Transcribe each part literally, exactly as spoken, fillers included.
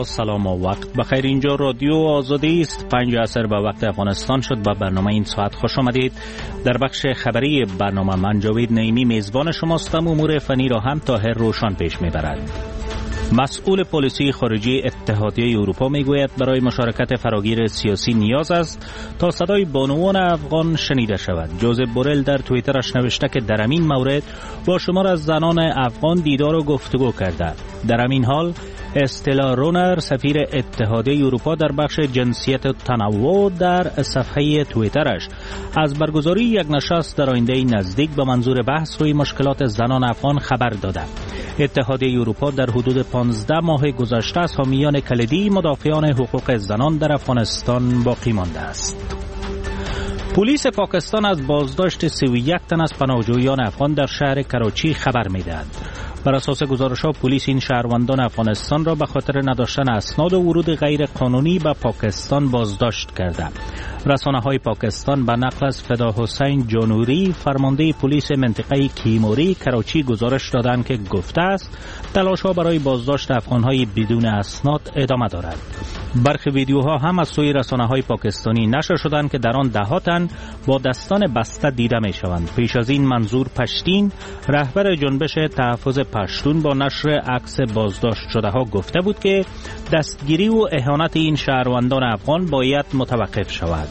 سلام و وقت بخیر. اینجا رادیو آزادی است. پنج عصر به وقت افغانستان شد. با برنامه این ساعت خوش آمدید. در بخش خبری برنامه من جاوید نعیمی میزبان شماستم. امور فنی را هم طاهر روشن پیش میبرد. مسئول پلیسی خارجی اتحادیه اروپا میگوید برای مشارکت فراگیر سیاسی نیاز است تا صدای بانوان افغان شنیده شود. جوزف بورل در توییترش نوشته که در این مورد با شمار از زنان افغان دیدار و گفتگو کرده. در همین حال استلا رونر سفیر اتحادیه اروپا در بخش جنسیت و تنوع در صفحه توییترش از برگزاری یک نشست در آینده نزدیک به منظور بحث روی مشکلات زنان افغان خبر داده. اتحادیه اروپا در حدود پانزده ماه گذشته از حامیان کلیدی مدافعان حقوق زنان در افغانستان باقی مانده است. پلیس پاکستان از بازداشت سی و یک تن از پناهجویان افغان در شهر کراچی خبر می‌دهد. بر اساس گزارش‌ها پلیس این شهروندان افغانستان را به خاطر نداشتن اسناد و ورود غیر قانونی به پاکستان بازداشت کرده. رسانه‌های پاکستان به نقل از فدا حسین جانوری فرمانده پلیس منطقه کیموری کراچی گزارش دادند که گفته است تلاش‌ها برای بازداشت افغان‌های بدون اسناد ادامه دارد. برخی ویدیوها هم از سوی رسانه‌های پاکستانی نشر شدند که در آن ده تن با دستان بسته دیده می‌شوند. پیش از این منظور پشتین رهبر جنبش تحفظ پشتون با نشر عکس بازداشت شده ها گفته بود که دستگیری و اهانت این شهروندان افغان باید متوقف شود.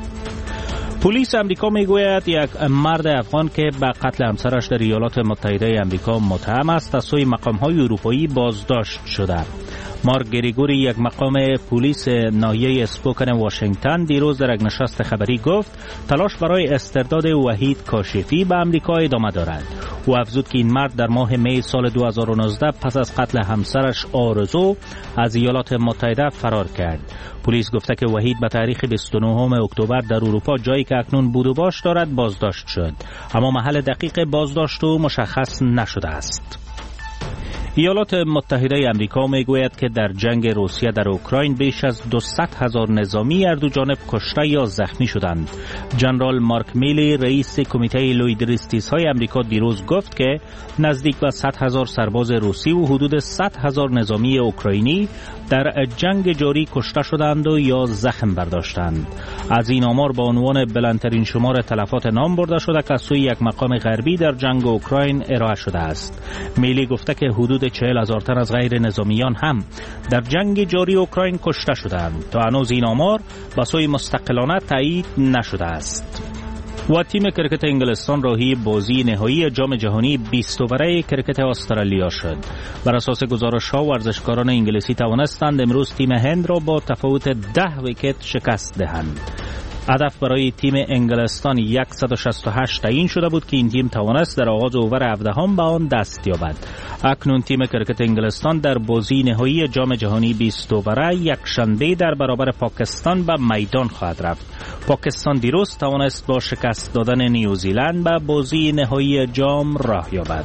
پلیس امریکا میگوید یک مرد افغان که به قتل همسرش در ایالات متحده امریکا متهم است از سوی مقام‌های اروپایی بازداشت شده. مارک گریگوری یک مقام پلیس ناحیه اسپوکن واشنگتن دیروز در یک نشست خبری گفت تلاش برای استرداد وحید کاشفی به امریکا ادامه دارد. او افزود که این مرد در ماه می سال دو هزار و نوزده پس از قتل همسرش آرزو از ایالات متحده فرار کرد. پلیس گفته که وحید به تاریخ بیست و نهم اکتبر در اروپا جایی که اکنون بود و باش دارد بازداشت شد، اما محل دقیق بازداشت او مشخص نشده است. ایالات متحده امریکا میگوید که در جنگ روسیه در اوکراین بیش از دویست هزار نظامی هر دو جانب کشته یا زخمی شدند. جنرال مارک میلی رئیس کمیته لویدریستیس های امریکا دیروز گفت که نزدیک به صد هزار سرباز روسی و حدود صد هزار نظامی اوکراینی در جنگ جاری کشته شدند و یا زخم برداشتند. از این آمار با عنوان بلندترین شمار تلفات نام برده شده که از سوی یک مقام غربی در جنگ اوکراین ارائه شده است. میلی گفته که حدود چهل هزار تن از غیر نظامیان هم در جنگ جاری اوکراین کشته شدند. تا هنوز این آمار با سوی مستقلانه تایید نشده است. و تیم کرکت انگلستان راهی بازی نهایی جام جهانی بیست اووره کرکت استرالیا شد. بر اساس گزارش‌ها ورزشکاران انگلیسی توانستند امروز تیم هند را با تفاوت ده ویکت شکست دهند. هدف برای تیم انگلستان صد و شصت و هشت تعیین شده بود که این تیم توانست در آغاز اوور هفدهم به آن دست یابد. اکنون تیم کرکت انگلستان در بازی نهایی جام جهانی بیست اووره یک شنبه در برابر پاکستان به میدان خواهد رفت. پاکستان دیروز توانست با شکست دادن نیوزیلند به بازی نهایی جام راه یابد.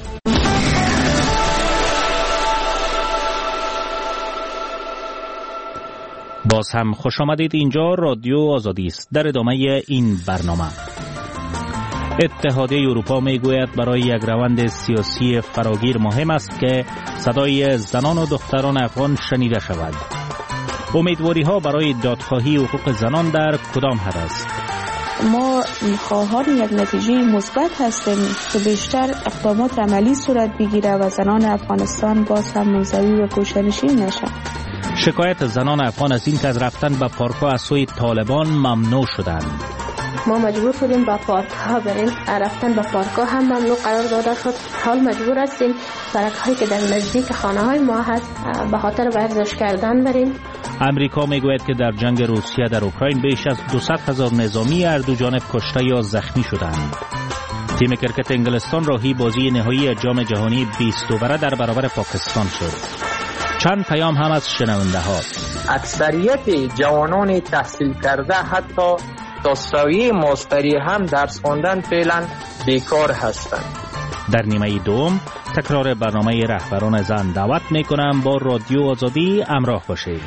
باز هم خوش آمدید. اینجا رادیو آزادی است. در ادامه این برنامه اتحادیه اروپا میگوید برای یک روند سیاسی فراگیر مهم است که صدای زنان و دختران افغان شنیده شود. امیدواری ها برای دادخواهی حقوق زنان در کدام حد است؟ ما خواهان یک نتیجه مثبت هستیم که بیشتر اقدامات عملی صورت بگیره و زنان افغانستان باز هم منزوی و گوشه‌نشین نشند. شکایت زنان افغان از این که از رفتن به پارک‌ها از سوی طالبان ممنوع شدند. ما مجبور شدیم به پارک‌ها بریم، رفتن به پارک‌ها هم ممنوع قرار داده شد. حال مجبور هستیم پارک‌هایی که در نزدیک خانه‌های ما هست به خاطر ورزش کردن بریم. امریکا میگوید که در جنگ روسیه در اوکراین بیش از دویست هزار نظامی هر دو جانب کشته یا زخمی شدند. تیم کرکت انگلستان راهی بازی نهایی جام جهانی بیست اووره در برابر پاکستان شد. چند پیام هم از شنونده ها. اکثریت جوانان تحصیل کرده حتی تا سویه ماستری هم درس خواندن فعلا بیکار هستند. در نیمه دوم تکرار برنامه رهبران زن دعوت میکنم با رادیو آزادی همراه باشید.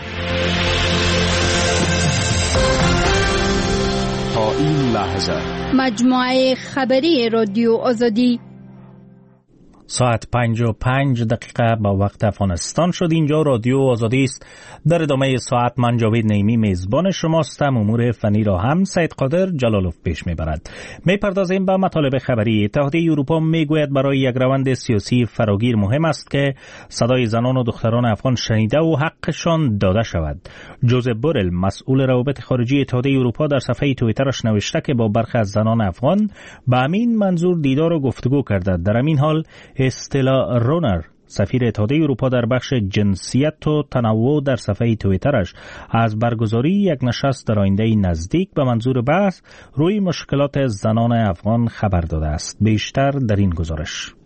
تا این لحظه مجموعه خبری رادیو آزادی. ساعت پنج و پنج دقیقه با وقت افغانستان شد. اینجا رادیو آزادی است. در ادامه ساعت من جاوید نعیمی میزبان شماستم. امور فنی را هم سید قادر جلالوف پیش میبرد. میپردازیم به مطالب خبری. اتحادیه اروپا میگوید برای یک روند سیاسی فراگیر مهم است که صدای زنان و دختران افغان شنیده و حقشان داده شود. جوزف بورل مسئول روابط خارجی اتحادیه اروپا در صفحه توییترش نوشته که با برخی از زنان افغان به همین منظور دیدار و گفتگو کرده. در همین حال استلا رونر سفیر اتحادیه اروپا در بخش جنسیت و تنوع در صفحه توییترش از برگزاری یک نشست در آینده نزدیک به منظور بحث روی مشکلات زنان افغان خبر داده است. بیشتر در این گزارش.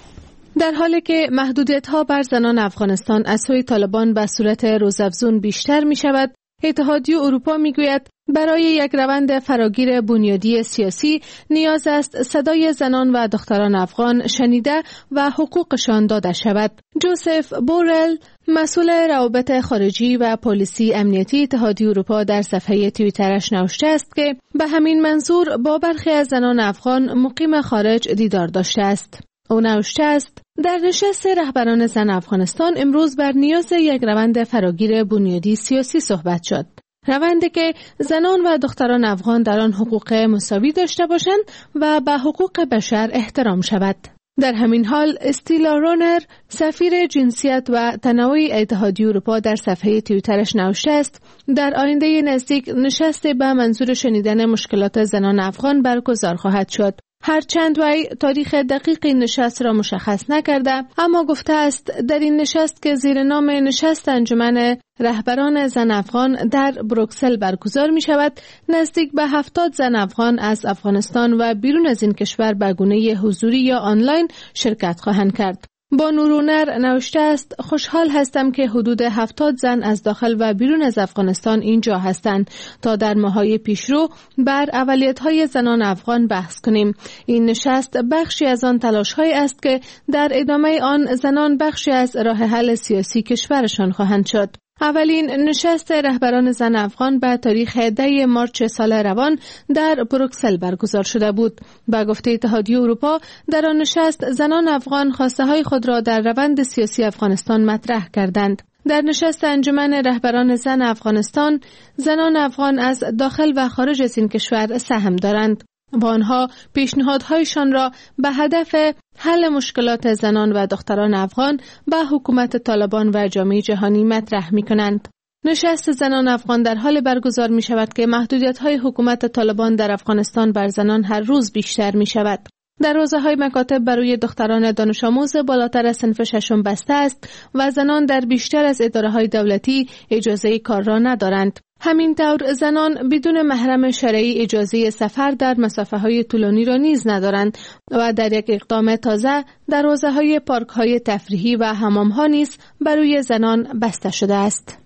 در حالی که محدودیت‌ها بر زنان افغانستان از سوی طالبان به صورت روزافزون بیشتر می شود، اتحادیه اروپا می گوید برای یک روند فراگیر بنیادی سیاسی نیاز است صدای زنان و دختران افغان شنیده و حقوقشان داده شود. جوزف بورل مسئول روابط خارجی و پالیسی امنیتی اتحادیه اروپا در صفحه توییترش نوشته است که به همین منظور با برخی از زنان افغان مقیم خارج دیدار داشته است. او نوشته است در نشست رهبران زن افغانستان امروز بر نیاز یک روند فراگیر بنیادی سیاسی صحبت شد. روندی که زنان و دختران افغان در آن حقوق مساوی داشته باشند و به حقوق بشر احترام شود. در همین حال استیلا رونر سفیر جنسیت و تنوع اتحادیه اروپا در صفحه توییترش نوشته است در آینده نزدیک نشست به منظور شنیدن مشکلات زنان افغان برگزار خواهد شد. هرچند وی تاریخ دقیق این نشست را مشخص نکرده، اما گفته است در این نشست که زیر نام نشست انجمن رهبران زن افغان در بروکسل برگزار می شود، نزدیک به هفتاد زن افغان از افغانستان و بیرون از این کشور به گونه حضوری یا آنلاین شرکت خواهند کرد. با نورونر نوشته است خوشحال هستم که حدود هفتاد زن از داخل و بیرون از افغانستان اینجا هستند تا در ماه‌های پیشرو بر اولویت‌های زنان افغان بحث کنیم. این نشست بخشی از آن تلاش‌هایی است که در ادامه آن زنان بخشی از راه حل سیاسی کشورشان خواهند شد. اولین نشست رهبران زن افغان به تاریخ ده مارچ سال روان در بروکسل برگزار شده بود. به گفته اتحادیه اروپا در آن نشست زنان افغان خواسته های خود را در روند سیاسی افغانستان مطرح کردند. در نشست انجمن رهبران زن افغانستان زنان افغان از داخل و خارج از این کشور سهم دارند و آنها پیشنهادهایشان را به هدف حل مشکلات زنان و دختران افغان به حکومت طالبان و جامعه جهانی مطرح می کنند. نشست زنان افغان در حال برگزار می شود که محدودیت‌های حکومت طالبان در افغانستان بر زنان هر روز بیشتر می شود. دروازه‌های مکاتب برای دختران دانش آموز بالاتر از صنف ششم بسته است و زنان در بیشتر از اداره‌های دولتی اجازه کار را ندارند. همینطور زنان بدون محرم شرعی اجازه سفر در مسافه‌های طولانی را نیز ندارند و در یک اقدام تازه دروازه‌های پارک‌های تفریحی و حمام‌ها نیز برای زنان بسته شده است.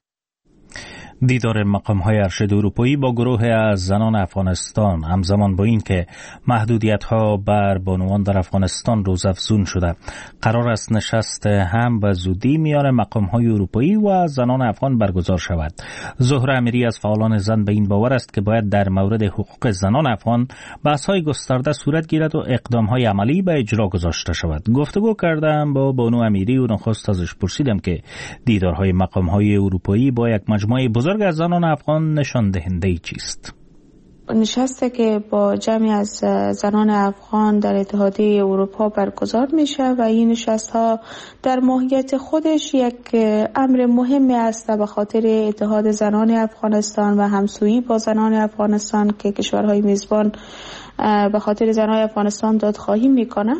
دیدار مقام‌های ارشد اروپایی با گروه از زنان افغانستان همزمان با این که محدودیت‌ها بر بانوان در افغانستان روزافزون شده، قرار است نشست هم به زودی میان مقام‌های اروپایی و زنان افغان برگزار شود. زهره امیری از فعالان زن به این باور است که باید در مورد حقوق زنان افغان بحث‌های گسترده صورت گیرد و اقدام‌های عملی به اجرا گذاشته شود. گفتگو کردم با بانو امیری و نخست ازش پرسیدم که دیدارهای مقام‌های اروپایی با یک مجموعه بزرگ از زنان افغان نشان دهنده چیست؟ نشسته که با جمعی از زنان افغان در اتحادیه اروپا برگزار میشه و این نشست ها در ماهیت خودش یک امر مهمی است به خاطر اتحاد زنان افغانستان و همسویی با زنان افغانستان که کشورهای میزبان به خاطر زنان افغانستان دادخواهی میکنه.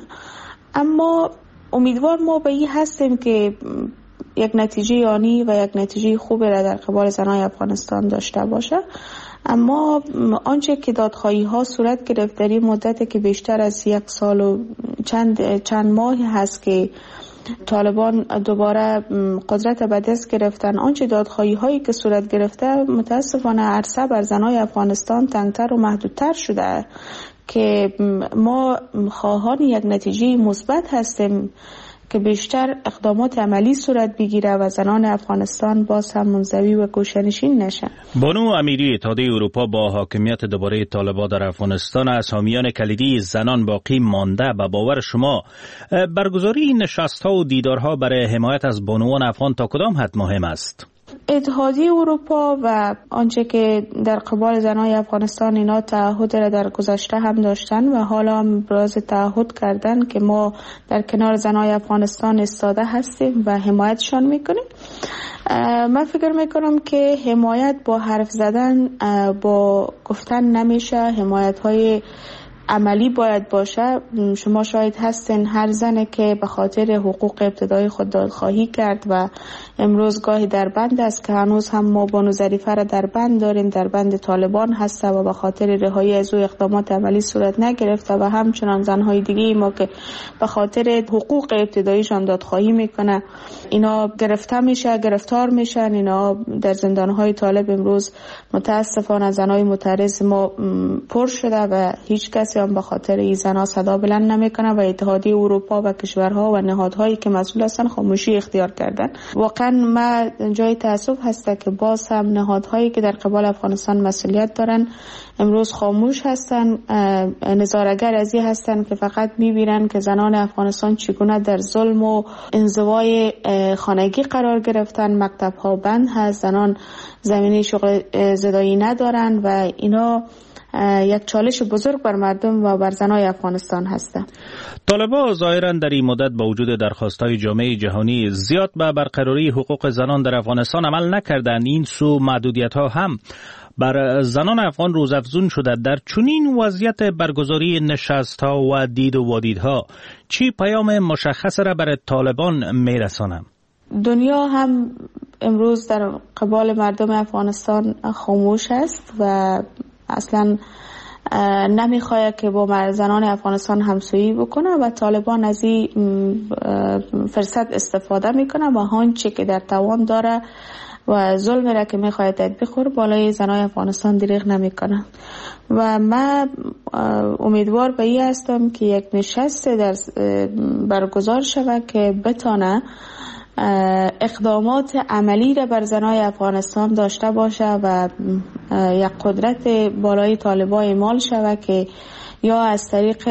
اما امیدوار ما به این هستیم که یک نتیجه آنی و یک نتیجه خوبی را در قبال زنان افغانستان داشته باشه. اما آنچه که دادخواهی ها صورت گرفت در این مدت که بیشتر از یک سال و چند چند ماهی هست که طالبان دوباره قدرت به دست گرفتن، آنچه دادخواهی هایی که صورت گرفته متاسفانه عرصه بر زنان افغانستان تنگتر و محدودتر شده که ما خواهان یک نتیجه مثبت هستیم که بیشتر اقدامات عملی صورت بگیره و زنان افغانستان باز هم منزوی و گوشه‌نشین نشن. بانو امیری، اتحادیه اروپا با حاکمیت دوباره طالبان در افغانستان از حامیان کلیدی زنان باقی مانده. به باور شما برگزاری این نشست‌ها و دیدارها برای حمایت از بانوان افغان تا کدام حد مهم است؟ اتحادیه اروپا و آنچه که در قبال زنای افغانستان اینا تعهد را در گذشته هم داشتن و حالا هم ابراز تعهد کردن که ما در کنار زنای افغانستان ایستاده هستیم و حمایتشان میکنیم. من فکر میکنم که حمایت با حرف زدن با گفتن نمیشه، حمایت های عملی باید باشه. شما شاید هستین هر زنه که به خاطر حقوق ابتدایی خود دادخواهی کرد و امروز گاهی در بند است که هنوز هم ما بانو ظریفه را در بند داریم، در بند طالبان هسته و به خاطر رهایی از او اقدامات عملی صورت نگرفته و همچنان زنهای دیگه ما که به خاطر حقوق ابتداییشان دادخواهی میکنه اینا گرفته میشه، گرفتار میشن، اینا در زندانهای طالب امروز متاسفانه زنهای معترض ما پر شده و هیچ کس هم به خاطر این زنها صدا بلند نمیکنه و اتحادیه اروپا و کشورها و نهادهایی که مسئول هستن خاموشی اختیار کردن. واقعا ما جای تأسف هسته که باز هم نهادهایی که در قبال افغانستان مسئولیت دارن امروز خاموش هستن، نظاره‌گر از این هستن که فقط میبینن که زنان افغانستان چگونه در ظلم و انزوای خانگی قرار گرفتن، مکتب ها بند هست، زنان زمینه شغل زدایی ندارن و اینا یک چالش بزرگ بر مردم و بر زنای افغانستان هسته. طالبان ظاهراً در این مدت با وجود درخواست‌های جامعه جهانی زیاد به برقراری حقوق زنان در افغانستان عمل نکردند. این سو محدودیت‌ها هم بر زنان افغان روزافزون شده. در چنین وضعیت برگزاری نشست‌ها و دید و وادیدها چی پیام مشخص را برای طالبان میرسانند؟ دنیا هم امروز در قبال مردم افغانستان خاموش است و اصلا نمیخواد که با زنان افغانستان همسویی بکنه و طالبان از این فرصت استفاده میکنه و آنچه که در توان داره و ظلم را که میخواد تطبیق کنه بالای زنای افغانستان دریغ نمیکنه و من امیدوار به این هستم که یک نشست در برگزار شود که بتانه اقدامات عملی را بر زنای افغانستان داشته باشه و یک قدرت بالای طالبان اعمال شود که یا از طریق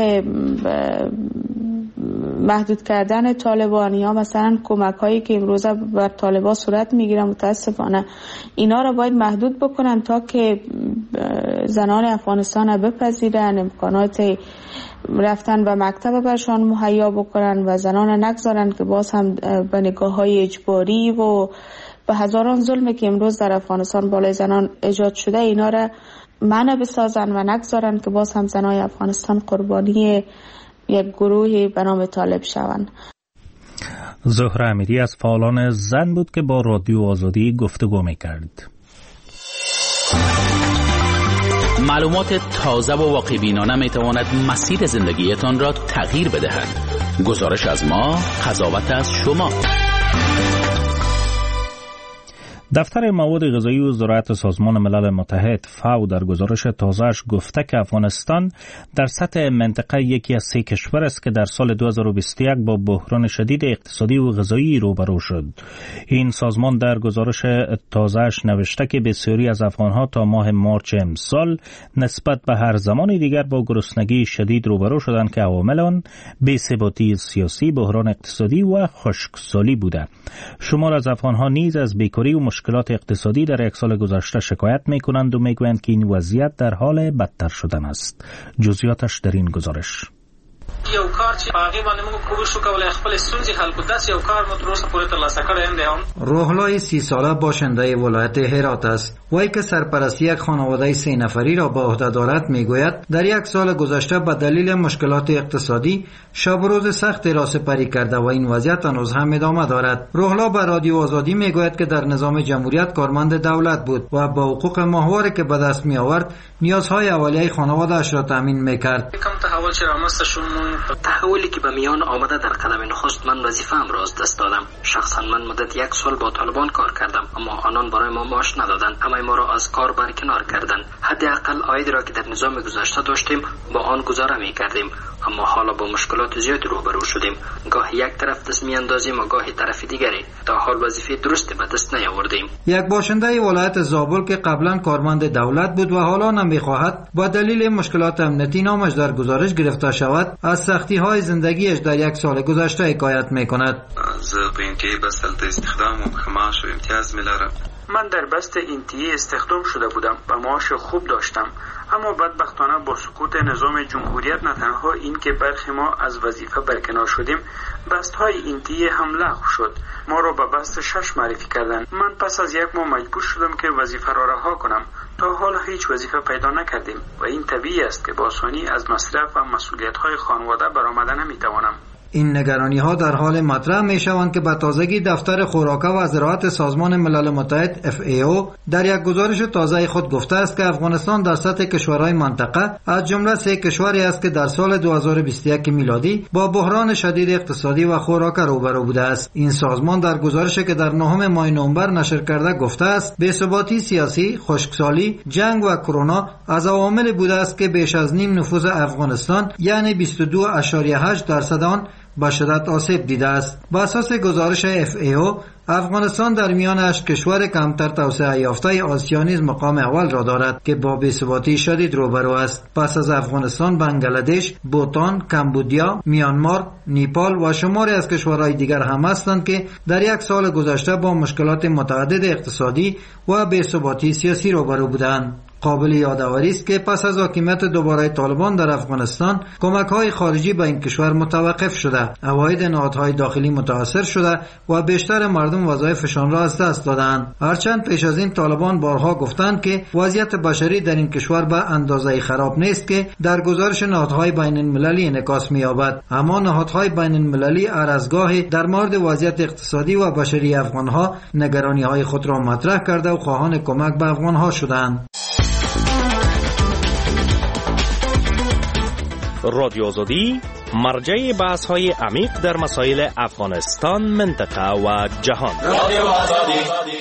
محدود کردن طالبان یا مثلا کمک هایی که امروزه بر طالبان صورت میگیره متاسفانه اینا را باید محدود بکنن تا که زنان افغانستان را بپذیرن، امکانات رفتن به مکتب برشان مهیا بکنن و زنان نگذارن که باز هم به نگاه های اجباری و به هزاران ظلمی که امروز در افغانستان بالای زنان ایجاد شده اینا را منع بسازن و نگذارن که باز هم زنای افغانستان قربانی یک گروهی به نام طالب شوند. زهره امیری از فعالان زن بود که با رادیو آزادی گفتگو می‌کرد. معلومات تازه و واقع بینانه می تواند مسیر زندگیتان را تغییر بدهد. گزارش از ما، قضاوت از شما. دفتر مواد غذایی و زراعت سازمان ملل متحد فاو در گزارش تازه‌اش گفته که افغانستان در سطح منطقه یکی از سه کشور است که در سال دو هزار و بیست و یک با بحران شدید اقتصادی و غذایی روبرو شد. این سازمان در گزارش تازه‌اش نوشته که بسیاری از افغان‌ها تا ماه مارچ امسال نسبت به هر زمان دیگر با گرسنگی شدید روبرو شدند که عوامل آن بی‌ثباتی سیاسی، بحران اقتصادی و خشکسالی بوده. شمار از افغان‌ها نیز از بیکاری و مشکلات اقتصادی در یک سال گذشته شکایت می‌کنند و می‌گویند که این وضعیت در حال بدتر شدن است. جزئیاتش در این گزارش. یو کار چې هغه باندې موږ کوشش وکولای خپل ستونزې حل کړو. داسې یو کار مو تر اوسه پورې ترلاسه کړی هم دی. روحلای سی ساله باشنده ولایت هرات است. وی که سرپرستی یک خانواده سه نفری را به عهده دارد میگوید در یک سال گذشته به دلیل مشکلات اقتصادی شب و روز سخت را سپری کرده و این وضعیت هنوز هم ادامه دارد. روحلا به رادیو آزادی میگوید که در نظام جمهوریت کارمند دولت بود و با حقوق ماهواره که به دست می آورد نیازهای اولیه خانواده‌اش را تامین میکرد. کم تحول چې رامنځته شو تحولی که به میان آمده در قدم نخست من وظیفه‌ام را از دست دادم. شخصا من مدت یک سال با طالبان کار کردم اما آنان برای ما معاش ندادند. همه ما را از کار برکنار کردند. حداقل عایدی را که در نظام گذشته داشتیم با آن گذاره می‌کردیم. اما حالا با مشکلات زیادی روبرو شدیم. گاه یک طرف دست میاندازیم و گاه طرف دیگری. تا حال وظیفه درست به دست نیاوردیم. یک باشنده ولایت زابل که قبلا کارمند دولت بود و حالا نمیخواهد با دلیل مشکلات امنیتی نامش در گزارش گرفته شود، از سختی های زندگیش در یک سال گذشته حکایت میکند. من در بست انتیه استخدام شده بودم و معاش خوب داشتم، اما بدبختانه با سقوط نظام جمهوریت نه تنها این که برخی ما از وظیفه برکنار شدیم، بست های انتیه هم لغو شد. ما را به بست شش معرفی کردن. من پس از یک ماه مجبور شدم که وظیفه را رها کنم. تا حال هیچ وظیفه پیدا نکردیم و این طبیعی است که با آسانی از مصرف و مسئولیت های خانواده برآمده نمیتوانم. این نگرانی ها در حال مطرح می شوند که به تازگی دفتر خوراک و زراعت سازمان ملل متحد اف ای او در یک گزارش تازه خود گفته است که افغانستان در سطح کشورهای منطقه از جمله سه کشوری است که در سال دو هزار و بیست و یک میلادی با بحران شدید اقتصادی و خوراک روبرو بوده است. این سازمان در گزارشی که در نهم ماه نوامبر نشر کرده گفته است بی‌ثباتی سیاسی، خشکسالی، جنگ و کرونا از عوامل بوده است که بیش از نیم نفوس افغانستان یعنی بیست و دو ممیز هشت درصد آن به شدت آسیب دیده است. بر اساس گزارش اف ای او افغانستان در میان هشت کشور کمتر توسعه یافته آسیا نیز مقام اول را دارد که با بی‌ثباتی شدید روبرو است. پس از افغانستان بنگلادش، بوتان، کمبودیا، میانمار، نیپال و شماری از کشورهای دیگر هم هستند که در یک سال گذشته با مشکلات متعدد اقتصادی و بی‌ثباتی سیاسی روبرو بودند. قابل یادآوری است که پس از حاکمیت دوباره طالبان در افغانستان کمک‌های خارجی به این کشور متوقف شده، عواید نهادهای داخلی متاثر شده و بیشتر مردم وظایفشان را از دست دادند. هرچند پیش از این طالبان بارها گفتند که وضعیت بشری در این کشور به اندازه خراب نیست که در گزارش نهادهای بین المللی انعکاس می‌یابد، اما نهادهای بین المللی هر از گاهی در مورد وضعیت اقتصادی و بشری افغانها نگرانی‌های خود را مطرح کرده و خواهان کمک به افغانها شدند. رادیو آزادی مرجع بحث های عمیق در مسائل افغانستان، منطقه و جهان. رادیو آزادی.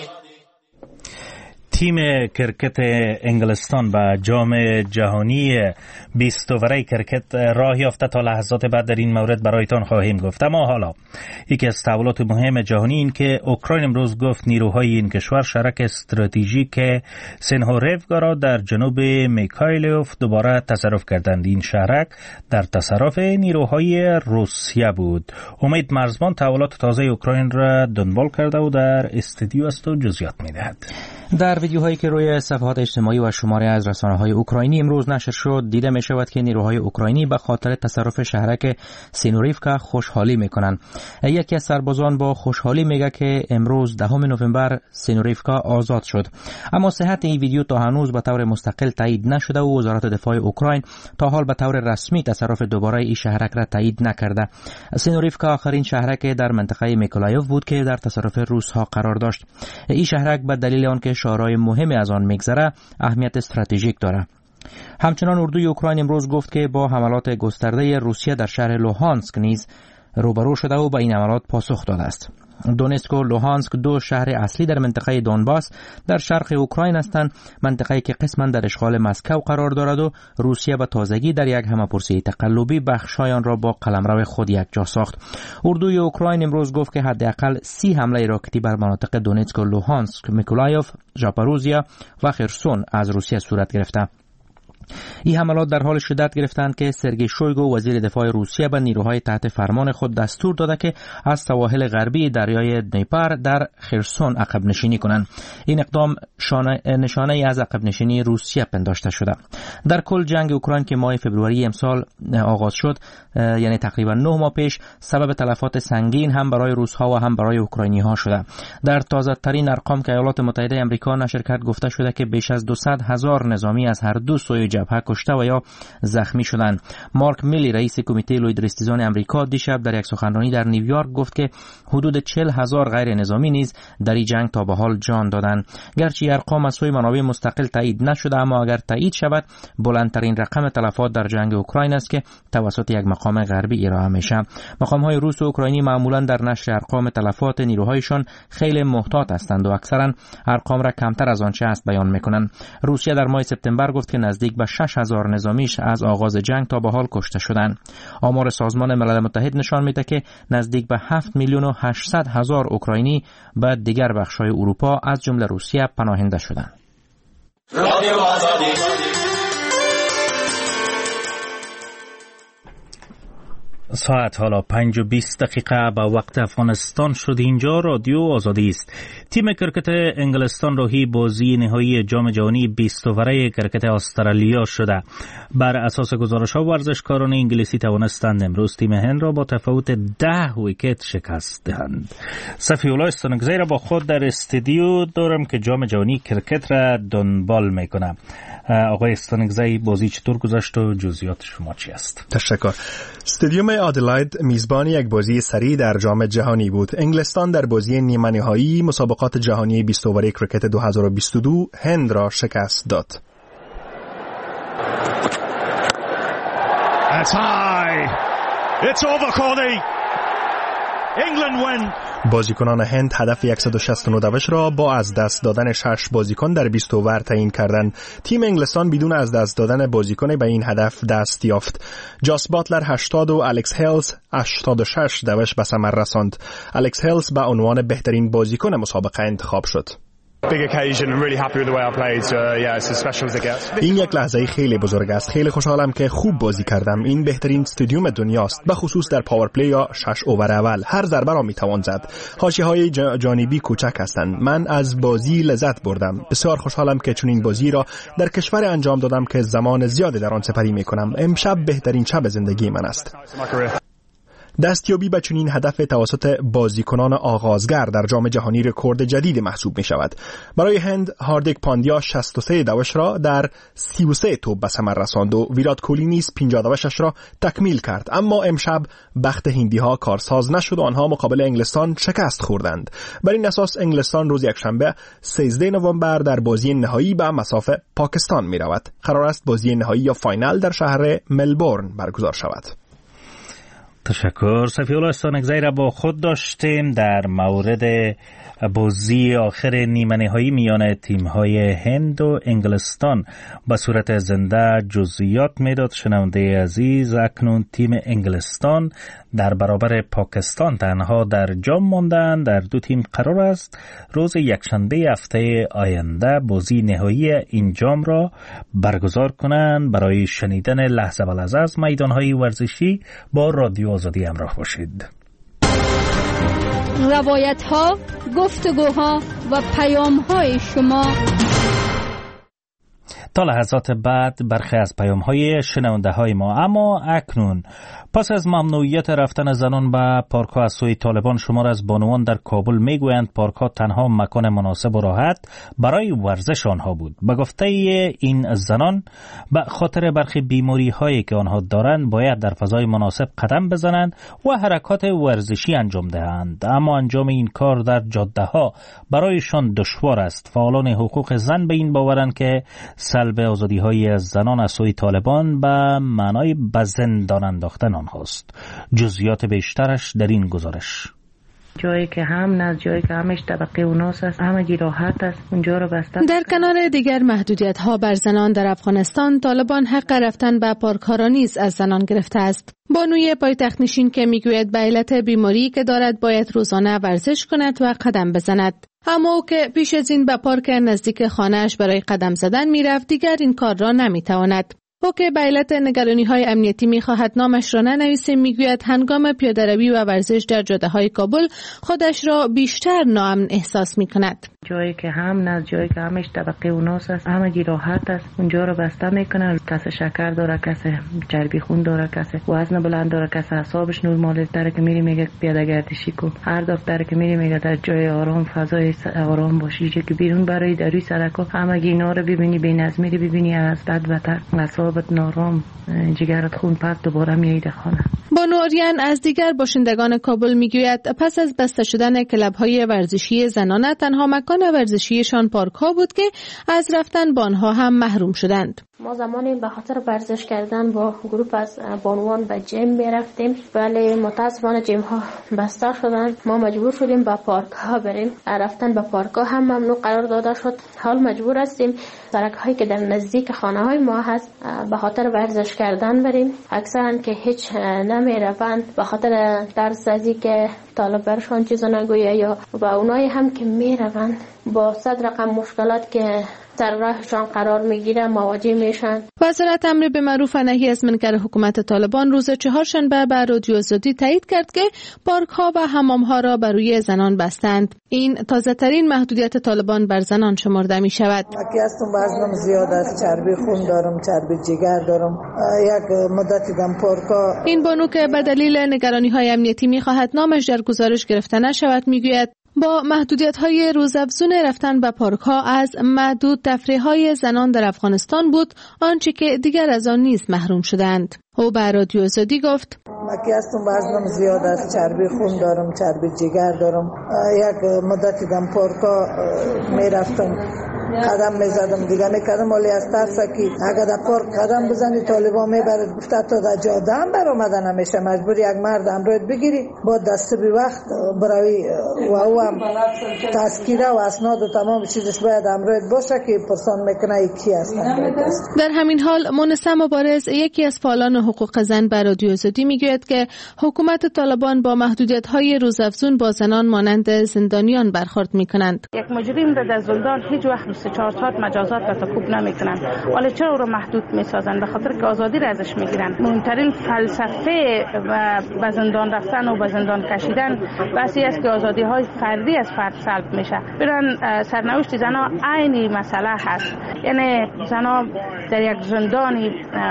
تیم کرکت انگلستان به جام جهانی بیست اوره کرکت راه یافته. تا لحظات بعد در این مورد برایتان خواهیم گفت. اما حالا یکی از تحولات مهم جهانی این که اوکراین امروز گفت نیروهای این کشور شرک استراتژیک سنهورفگا را در جنوب میکایلوف دوباره تصرف کردند. این شهرک در تصرف نیروهای روسیه بود. امید مرزبان تحولات تازه اوکراین را دنبال کرده و در استودیو است و جزئیات می‌دهد. در ویدیوهایی که روی صفحات اجتماعی و شماری از رسانه‌های اوکراینی امروز نشر شد دیده می شود که نیروهای اوکراینی به خاطر تصرف شهرک سینوریفکا خوشحالی میکنند. یکی از سربازان با خوشحالی میگه که امروز دهم نوامبر سینوریفکا آزاد شد. اما صحت این ویدیو تا هنوز به طور مستقل تایید نشده و وزارت دفاع اوکراین تا حال به طور رسمی تصرف دوباره این شهرک را تایید نکرده. سینوریفکا آخرین شهرک در منطقه میکولایوف بود که در تصرف روس ها قرار داشت. این شهرک به دلیل آنکه شهرهای مهمی از آن میگذره اهمیت استراتژیک داره. همچنان اردوی اوکراین امروز گفت که با حملات گسترده روسیه در شهر لوهانسک نیز روبرو شده و به این حملات پاسخ داده است. دونتسک و لوهانسک دو شهر اصلی در منطقه دونباس در شرق اوکراین هستند، منطقه‌ای که قسما در اشغال مسکو قرار دارد و روسیه به تازگی در یک همه‌پرسی تقلبی بخش‌های آن را با قلمرو خود یکجا ساخت. اردوی اوکراین امروز گفت که حداقل سی حمله راکتی بر مناطق دونتسک و لوهانسک، میکولایوف، ژاپاروژیا و خرسون از روسیه صورت گرفته. این حملات در حال شدت گرفتند که سرگئی شویگو وزیر دفاع روسیه به نیروهای تحت فرمان خود دستور داده که از سواحل غربی دریای دنیپر در خرسون عقب نشینی کنند. این اقدام نشانه ای از عقب نشینی روسیه پنداشته شده. در کل جنگ اوکراین که ماه فوریه امسال آغاز شد، یعنی تقریبا نه ماه پیش، سبب تلفات سنگین هم برای روس‌ها و هم برای اوکراینی‌ها شده. در تازه ترین ارقام که ایالات متحده آمریکا نشر کرد گفته شده که بیش از دویست هزار نظامی از هر دو سوی جبهه کشته و یا زخمی شدند. مارک میلی رئیس کمیته لویدرستیزان آمریکا دیشب در یک سخنرانی در نیویورک گفت که حدود چهل هزار غیر نظامی نیز در این جنگ تا به حال جان دادند. گرچه ارقام از سوی منابع مستقل تایید نشده، اما اگر تایید شود بلندترین رقم تلفات در جنگ اوکراین است که توسط یک مقام غربی ارائه میشه. مقام‌های روس و اوکراینی معمولا در نشر ارقام تلفات نیروهایشان خیلی محتاط هستند و اکثرا ارقام را کمتر از آنچه است بیان میکنند. روسیه در ماه سپتامبر گفت که نزدیک به شش هزار نظامیش از آغاز جنگ تا به حال کشته شدند. آمار سازمان ملل متحد نشان میده که نزدیک به هفت میلیون و هشتصد هزار اوکراینی به دیگر بخش‌های اروپا از جمله روسیه پناهنده شدند. ساعت حالا پنج و بیست دقیقه به وقت افغانستان شد. اینجا رادیو آزادی است. تیم کرکت انگلستان راهی بازی نهایی جام جهانی بیست اوره کرکت استرالیا شده. بر اساس گزارش ها ورزشکاران انگلیسی توانستند امروز تیم هند را با تفاوت ده ویکت شکست دهند. صفی‌الله استانکزی را با خود در استودیو دارم که جام جهانی کرکت را دنبال میکنه. آقای استانکزی، بازی چطور گذشت و جزئیات شما چی است؟ تشکر. استادیوم آدلاید میزبان یک بازی سری در جام جهانی بود. انگلستان در بازی نیمه نهایی مسابقات جهانی بیست اوره کرکت دو هزار و بیست و دو هند را شکست داد. That's high. It's over, Cordy. England win. بازیکنان هند هدف صد و شصت و نه دوش را با از دست دادن شش بازیکن در بیست اوور تعیین کردند. تیم انگلستان بدون از دست دادن بازیکن به این هدف دست یافت. جاس باتلر هشتاد و الکس هیلز هشتاد و شش دوش به ثمر رساند. الکس هیلز به عنوان بهترین بازیکن مسابقه انتخاب شد. Big occasion and really happy with the way I played. So yeah, it's as special as it gets. این یک لحظه خیلی بزرگ است. خیلی خوشحالم که خوب بازی کردم. این بهترین استادیوم دنیاست. به خصوص در پاور پلی یا شش اوور اول هر ضربه را میتوان زد. حاشیه‌های جانبی کوچک هستند. من از بازی لذت بردم. بسیار خوشحالم که چنین بازی را در کشور انجام دادم که زمان زیادی در آن سپری میکنم. امشب بهترین شب زندگی من است. دستیابی به چنین هدف توسط بازیکنان آغازگر در جام جهانی رکورد جدید محسوب می شود. برای هند هاردیک پاندیا شصت و سه دوش را در سی و سه توپ به ثمر رساند و ویرات کوهلی نیز پنجاه دوشش را تکمیل کرد. اما امشب بخت هندی ها کارساز نشد و آنها مقابل انگلستان شکست خوردند. بر این اساس انگلستان روز یکشنبه سیزده نوامبر در بازی نهایی به مصاف پاکستان می رود. قرار است بازی نهایی یا فاینال در شهر ملبورن برگزار شود. تشکر. صفی‌الله استانکزی را با خود داشتیم در مورد بازی آخر نیمه نهایی میان تیم‌های هند و انگلستان به صورت زنده جزئیات میداد. شنونده عزیز، اکنون تیم انگلستان در برابر پاکستان تنها در جام ماندند. در دو تیم قرار است روز یکشنبه هفته آینده بازی نهایی این جام را برگزار کنند. برای شنیدن لحظه به لحظه از میدان‌های ورزشی با رادیو آزادی همراه باشید. روایت ها، گفتگوها و پیام های شما. تا لحظات بعد برخی از پیام های شنونده های ما. اما اکنون پس از ممنوعیت رفتن زنان به پارک ها از سوی طالبان، شمار از بانوان در کابل میگویند پارک ها تنها مکان مناسب و راحت برای ورزش آنها بود. به گفته این زنان، به خاطر برخی بیماری هایی که آنها دارند باید در فضای مناسب قدم بزنند و حرکات ورزشی انجام دهند. اما انجام این کار در جاده ها برایشان دشوار است. فعالان حقوق زن به این باورند که سلب آزادی های از زنان از سوی طالبان به معنای به زندان انداختن آنهاست. جزئیات بیشترش در این گزارش. جایی که هم نه جایی که همش طبقه اوناس است، همگی راحت است، اونجا رو بستن. در کنار دیگر محدودیت ها بر زنان در افغانستان، طالبان حق رفتن به پارک ها را نیز از زنان گرفته است. بانوی پایتخت نشین که میگوید به علت بیماری که دارد باید روزانه ورزش کند و قدم بزند. اما او که پیش از این به پارک نزدیک خانه‌اش برای قدم زدن میرفت، دیگر این کار را نمیتواند. او که به علت نگرانی‌های امنیتی می‌خواهد نامش را ننویسیم، میگوید هنگام پیاده‌روی و ورزش در جاده‌های کابل خودش را بیشتر ناامن احساس می‌کند. جایی که هم نه جایی که همش طبقه اوناس است، همگی راحت است، اونجا رو بسته میکنن. کس شکر داره، کس چربی خون داره، کس وزن بلند داره، کس اعصابش نرمال داره که میری میگه پیاده گردشی کن. هر دکتر که میری میگه در جای آرام، فضای آرام باشی. چه که بیرون برای در روی سرکا همگی اینا رو ببینی، بی‌نظمی رو ببینی، از بد بدتر اعصابت نارام، جگرت خون پس دوباره میاد خانه. بانو آریان از دیگر باشندگان کابل میگوید پس از بسته شدن کلب‌های ورزشی زنانه، تنها مکان ورزشیشان پارک ها بود که از رفتن به آنها هم محروم شدند. ما زمانی به خاطر ورزش کردن با گروه از بانوان به جیم می رفتیم، ولی متاسفانه جیم ها بسته شدن. ما مجبور شدیم به پارک ها بریم. رفتن به پارک ها هم ممنوع قرار داده شد. حال مجبور هستیم سرک هایی که در نزدیک خانه های ما هست به خاطر ورزش کردن بریم. اکثرا که هیچ نمی روند به خاطر ترس از اینکه طالب برشان چیزا نگویه، یا و اونایی هم که می روند با صد رقم مشکلات که در راهشان قرار میگیره مواجه میشن. وزارت امر به معروف و نهی از منکر حکومت طالبان روز چهارشنبه به رادیو آزادی تایید کرد که پارک ها و حمام ها را بر روی زنان بستند. این تازه ترین محدودیت طالبان بر زنان شمرده می شود. اکی هستم وزنم زیاد است، چربی خون دارم، چربی جگر دارم، یک مدتی دم پارکا. این بانو که به دلیل نگرانی های امنیتی می خواهد نامش در گزارش گرفته نشود میگوید با محدودیت‌های روزافزون رفتن به پارک‌ها از معدود تفریح‌های زنان در افغانستان بود آنچه که دیگر از آن نیز محروم شدند. او به رادیو آزادی گفت: مکی هستم وزنم زیاد است، چربی خون دارم، چربی جگر دارم، یک مدتی دم پارک‌ها میرفتم، قدم میزدم دیگه میکردم، ولی از ترس که اگر در پارک قدم بزنی طالبان میبرد گفته تا در جاده هم بر آمدن نمیشه، مجبور یک مرد امروز بگیری با دست بی وقت بروی و او هم تذکیره و اسناد و تمام چیزش باید امروز باشه که پرسان میکنه کی هستن. در همین حال مونس مبارز یکی از فعالان حقوق زن به رادیو آزادی میگوید که حکومت طالبان با محدودیت‌های روزافزون با زنان مانند زندانیان برخورد میکنند. یک مجرم در زندان هیچ وقت بیست و چهار ساعت مجازات و تعقیب نمیکنن، ولی چرا او را محدود میسازن؟ به خاطر که آزادی را ازش میگیرن. مهمترین فلسفه و به زندان رفتن و به زندان کشیدن بسی است که آزادی های فردی از فرد سلب میشه. برن سرنوشت زنا عینی مسئله هست، یعنی زنا در یک زندانی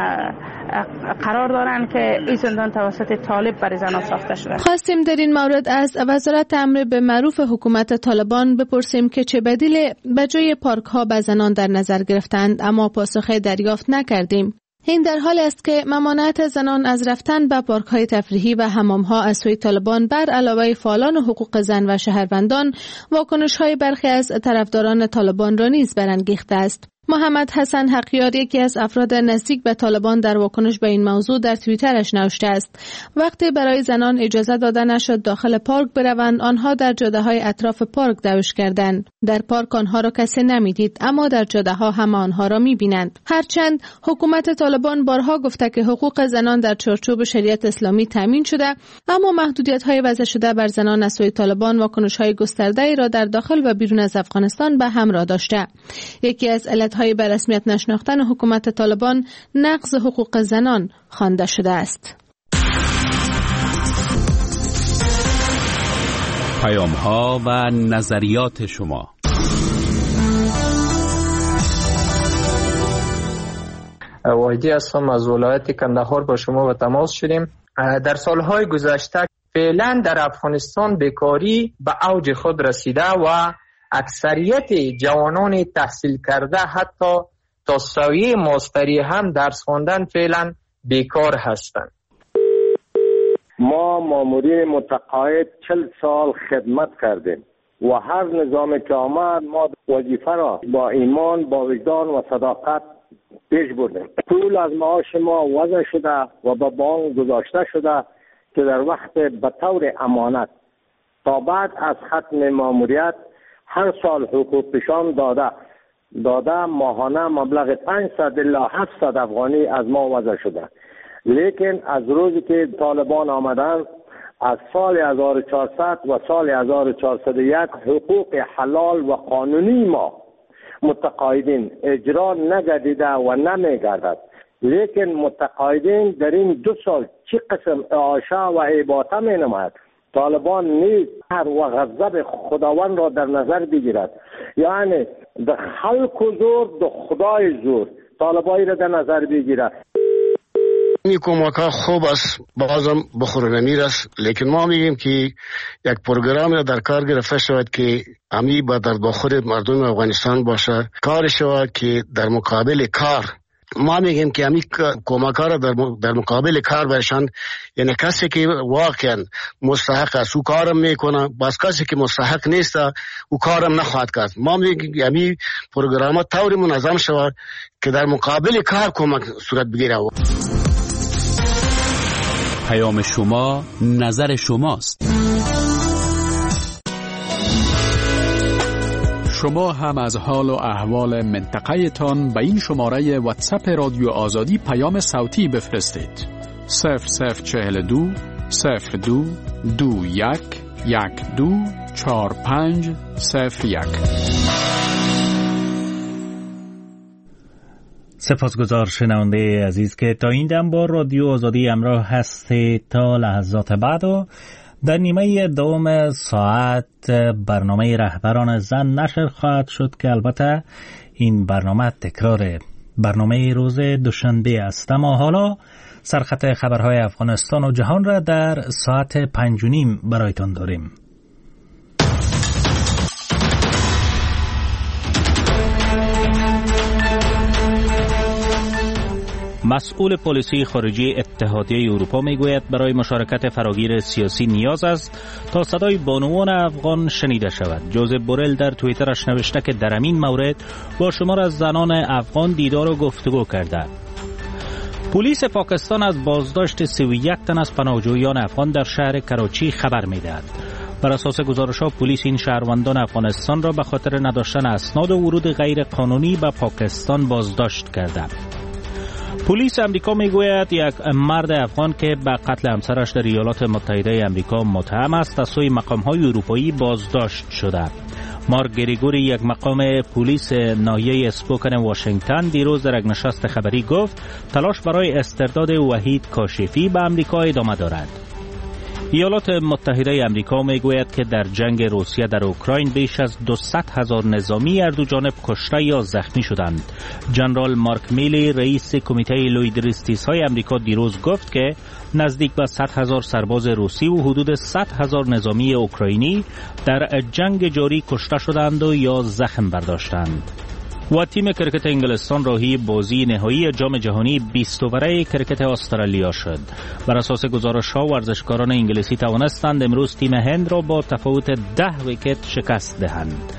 قرار دارن که این زندان توسط طالب برای زنان ساخته شده. خواستیم در این مورد از وزارت امر به معروف حکومت طالبان بپرسیم که چه بدیل به جای پارک ها به زنان در نظر گرفتند، اما پاسخ دریافت نکردیم. این در حالی است که ممانعت زنان از رفتن به پارک های تفریحی و حمام ها از سوی طالبان بر علاوه فعالان حقوق زن و شهروندان واکنش های برخی از طرفداران طالبان را نیز برانگیخته است. محمد حسن حقیار یکی از افراد نزدیک به طالبان در واکنش به این موضوع در توییترش نوشته است: وقتی برای زنان اجازه داده نشد داخل پارک بروند، آنها در جاده های اطراف پارک دوش کردند. در پارک آنها را کسی نمیدید، اما در جاده ها همه آنها را میبینند. هرچند حکومت طالبان بارها گفته که حقوق زنان در چارچوب شریعت اسلامی تامین شده، اما محدودیت های وضع شده بر زنان از سوی طالبان واکنش های گسترده ای را در داخل و بیرون از افغانستان به همراه داشته. یکی از علت های به رسمیت نشناختن حکومت طالبان نقض حقوق زنان خوانده شده است. پیام ها و نظریات شما. واحدی هستم از ولایت کندهار، با شما به تماس شدیم. در سالهای گذشته فعلا در افغانستان بیکاری به اوج خود رسیده و اکثریت جوانان تحصیل کرده حتی تا سویه ماستری هم درس خواندن فعلا بیکار هستند. ما مامورین متقاعد چل سال خدمت کردیم و هر نظامی که آمد ما وظیفه را با ایمان، با وجدان و صداقت پیش بردیم. پول از معاش ما وضع شده و به بانک گذاشته شده که در وقت به طور امانت تا بعد از ختم ماموریت هر سال حقوق پیشان داده داده ماهانه مبلغ پانصد الی هفتصد افغانی از ما وضع شده. لیکن از روزی که طالبان آمدن از سال هزار و چهارصد و سال هزار و چهارصد و یک حقوق حلال و قانونی ما متقاعدین اجرا نگردیده و نمیگردد. لیکن متقاعدین در این دو سال چه قسم اعاشه و اباطه می نماید. طالبان نیز هر و غضب خداوند را در نظر بگیرد، یعنی در خلق و زور در خدای زور طالبایی را در نظر بگیرد. این کمک خوب است، بازم بخورنمیر است، لیکن ما میگیم که یک پروگرام را در کار گرفته شود که امی با در بخور مردم افغانستان باشه، کار شود که در مقابل کار ما میگیم که همین کمک را در, در مقابل کار برشان، یعنی کسی که واقعا مستحق است او کارم میکنه، بس کسی که مستحق نیست او کارم نخواهد کرد. ما میگیم همین پروگرام طوری منظم شود که در مقابل کار کمک صورت بگیره. پیام شما نظر شماست. شما هم از حال و احوال منطقه تان به این شماره واتساپ رادیو آزادی پیام صوتی بفرستید. صفر صفر چهل دو صفر دو دو یک یک دو چار پنج صفر یک. سپاسگزار شنونده عزیز که تا این دم با رادیو آزادی همراه هستید. تا لحظات بعد و در نیمه دوم ساعت برنامه رهبران زن نشر خواهد شد که البته این برنامه تکرار برنامه روز دوشنبه است. اما حالا سرخط خبرهای افغانستان و جهان را در ساعت پنج و نیم برایتان داریم. مسئول پلیسی خارجی اتحادیه اروپا میگوید برای مشارکت فراگیر سیاسی نیاز است تا صدای بانوان افغان شنیده شود. جوزف بورل در توییترش نوشته که در این مورد با شمار از زنان افغان دیدار و گفتگو کرده. پلیس پاکستان از بازداشت سی و یک تن از پناهجویان افغان در شهر کراچی خبر میدهد. بر اساس گزارش‌ها پلیس این شهروندان افغانستان را به خاطر نداشتن اسناد و ورود غیر قانونی به پاکستان بازداشت کرده. پلیس امریکا میگوید یک مرد افغان که به قتل همسرش در ایالات متحده امریکا متهم است از سوی مقام‌های اروپایی بازداشت شده. مارک گریگوری، یک مقام پلیس ناحیه اسپوکن واشنگتن، دیروز در یک نشست خبری گفت تلاش برای استرداد وحید کاشفی به امریکا ادامه دارد. ایالات متحده امریکا میگوید که در جنگ روسیه در اوکراین بیش از دویست هزار نظامی هر دو جانب کشته یا زخمی شدند. جنرال مارک میلی، رئیس کمیته لویدریستیس های امریکا، دیروز گفت که نزدیک به صد هزار سرباز روسی و حدود صد هزار نظامی اوکراینی در جنگ جاری کشته شدند و یا زخم برداشتند. و تیم کرکت انگلستان راهی بازی نهایی جام جهانی بیست اووره کرکت استرالیا شد. بر اساس گزارش‌ها ورزشکاران انگلیسی توانستند امروز تیم هند را با تفاوت ده ویکت شکست دهند.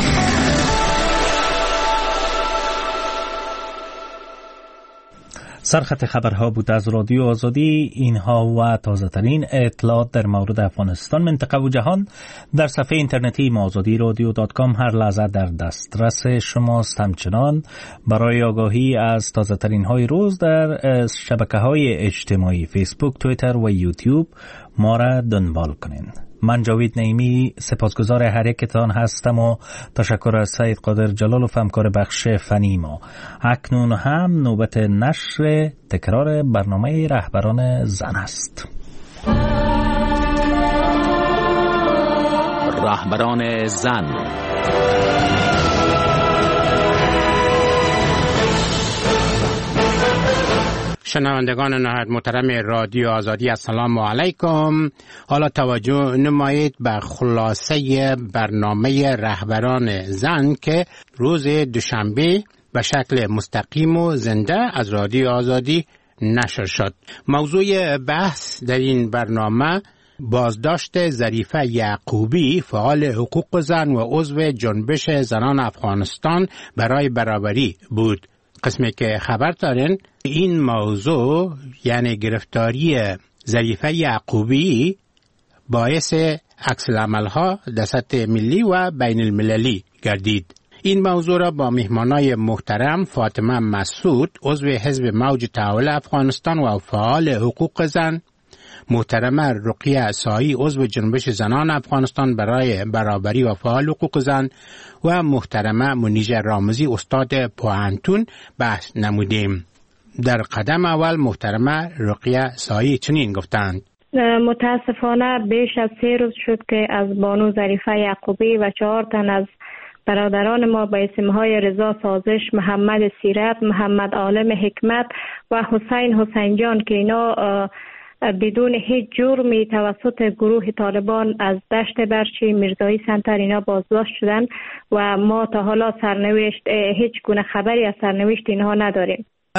سرخط خبرها بود از رادیو آزادی. اینها و تازه ترین اطلاعات در مورد افغانستان، منطقه و جهان در صفحه اینترنتی ما آزادی رادیو دات کام هر لحظه در دسترس شماست. همچنان برای آگاهی از تازه ترین های روز در شبکه های اجتماعی فیسبوک، توییتر و یوتیوب ما را دنبال کنین. من جاوید نعیمی سپاسگزار هر یکتان هستم و تشکر از سید قادر جلالوف همکار بخش فنی ما. اکنون هم نوبت نشر تکرار برنامه رهبران زن است. رهبران زن. شنوندگان نهایت محترم رادیو آزادی، السلام علیکم. حالا توجه نمایید به خلاصه برنامه رهبران زن که روز دوشنبه به شکل مستقیم و زنده از رادیو آزادی نشر شد. موضوع بحث در این برنامه بازداشت ظریفه یعقوبی، فعال حقوق زن و عضو جنبش زنان افغانستان برای برابری بود. قسمی که خبر دارین این موضوع یعنی گرفتاری ظریفه یعقوبی باعث عکس العمل‌ها در سطح ملی و بین المللی گردید. این موضوع را با مهمانای محترم فاطمه مسعود، عضو حزب موج تحول افغانستان و فعال حقوق زن، محترمه رقیه سایی، عضو جنبش زنان افغانستان برای برابری و فعال حقوق زن، و محترمه منیژه رامزی، استاد پوهنتون بحث نمودیم. در قدم اول محترمه رقیه سایی چنین گفتند: متاسفانه بیش از سه روز شد که از بانو ظریفه یعقوبی و چهار تن از برادران ما به اسمهای رضا سازش، محمد سیرت، محمد عالم حکمت و حسین حسین جان که اینا بدون هیچ جرمی توسط گروه طالبان از دشت برچی میرزایی سنتر اینا بازداشت شدن و ما تا حالا سرنوشت هیچ گونه خبری از سرنوشت اینها نداریم.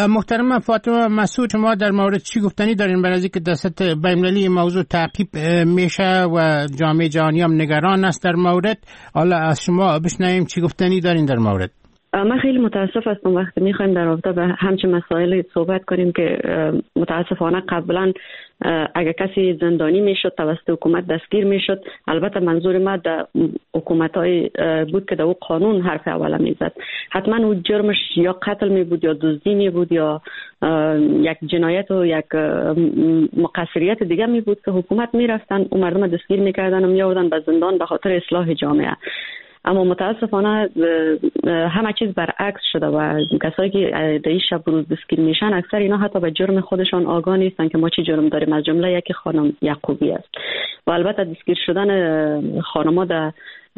محترم فاطمه مسعود، شما در مورد چی گفتنی دارین؟ برای اینکه دست بین‌المللی موضوع تعقیب میشه و جامعه جهانی هم نگران است در مورد، حالا از شما بشنویم چی گفتنی دارین در مورد. من خیلی متاسف هستم وقتی میخوایم در رابطه به همچین مسائل صحبت کنیم که متاسفانه قبلا اگر کسی زندانی میشد توسط حکومت دستگیر میشد، البته منظور ما در حکومت‌های بود که در او قانون حرف اوله میزد، حتما او جرمش یا قتل می بود یا دزدی می بود یا یک جنایت و یک مقصریت دیگه می بود که حکومت میرفتن و مردم دستگیر میکردن و میآوردن به زندان به خاطر اصلاح جامعه. اما متاسفانه همه چیز برعکس شده و کسایی که در این شب روز دستگیر میشن اکثر اینا حتی به جرم خودشان آگاه نیستن که ما چی جرم داریم، از جمله یکی خانم یعقوبی است. و البته دستگیر شدن خانم‌ها در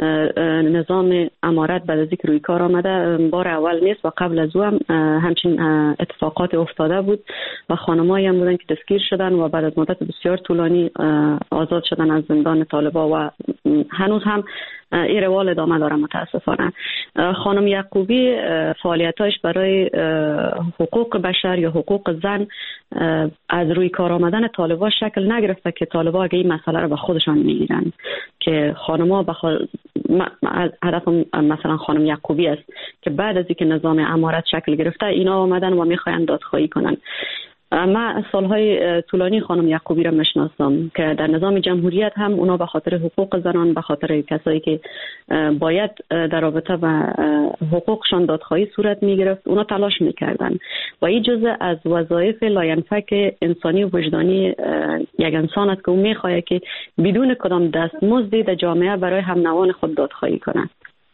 نظام امارت بعد از اینکه روی کار آمده بار اول نیست و قبل از او هم همچین اتفاقات افتاده بود و خانمایی هم بودن که دستگیر شدن و بعد از مدت بسیار طولانی آزاد شدن از زندان طالبان و هنوز هم این روال ادامه داره. متاسفانه خانم یعقوبی فعالیتاش برای حقوق بشر یا حقوق زن از روی کار آمدن طالبان شکل نگرفته که طالبان اگه این مسئله رو به خودشان میگیرن که خانم‌ها بخ... هدف مثلا خانم یعقوبی است که بعد از اینکه نظام امارت شکل گرفته اینا آمدن و میخواین دادخواهی کنن. من سالهای طولانی خانم یعقوبی را میشناسم که در نظام جمهوریت هم اونا به خاطر حقوق زنان، به خاطر کسایی که باید در رابطه با حقوقشان دادخواهی صورت میگرفت اونا تلاش میکردن و این جزء از وظایف لاینفک انسانی و وجدانی یک انسان است که او میخواهد که بدون کدام دستمزدی در جامعه برای هم نوان خود دادخواهی کنند.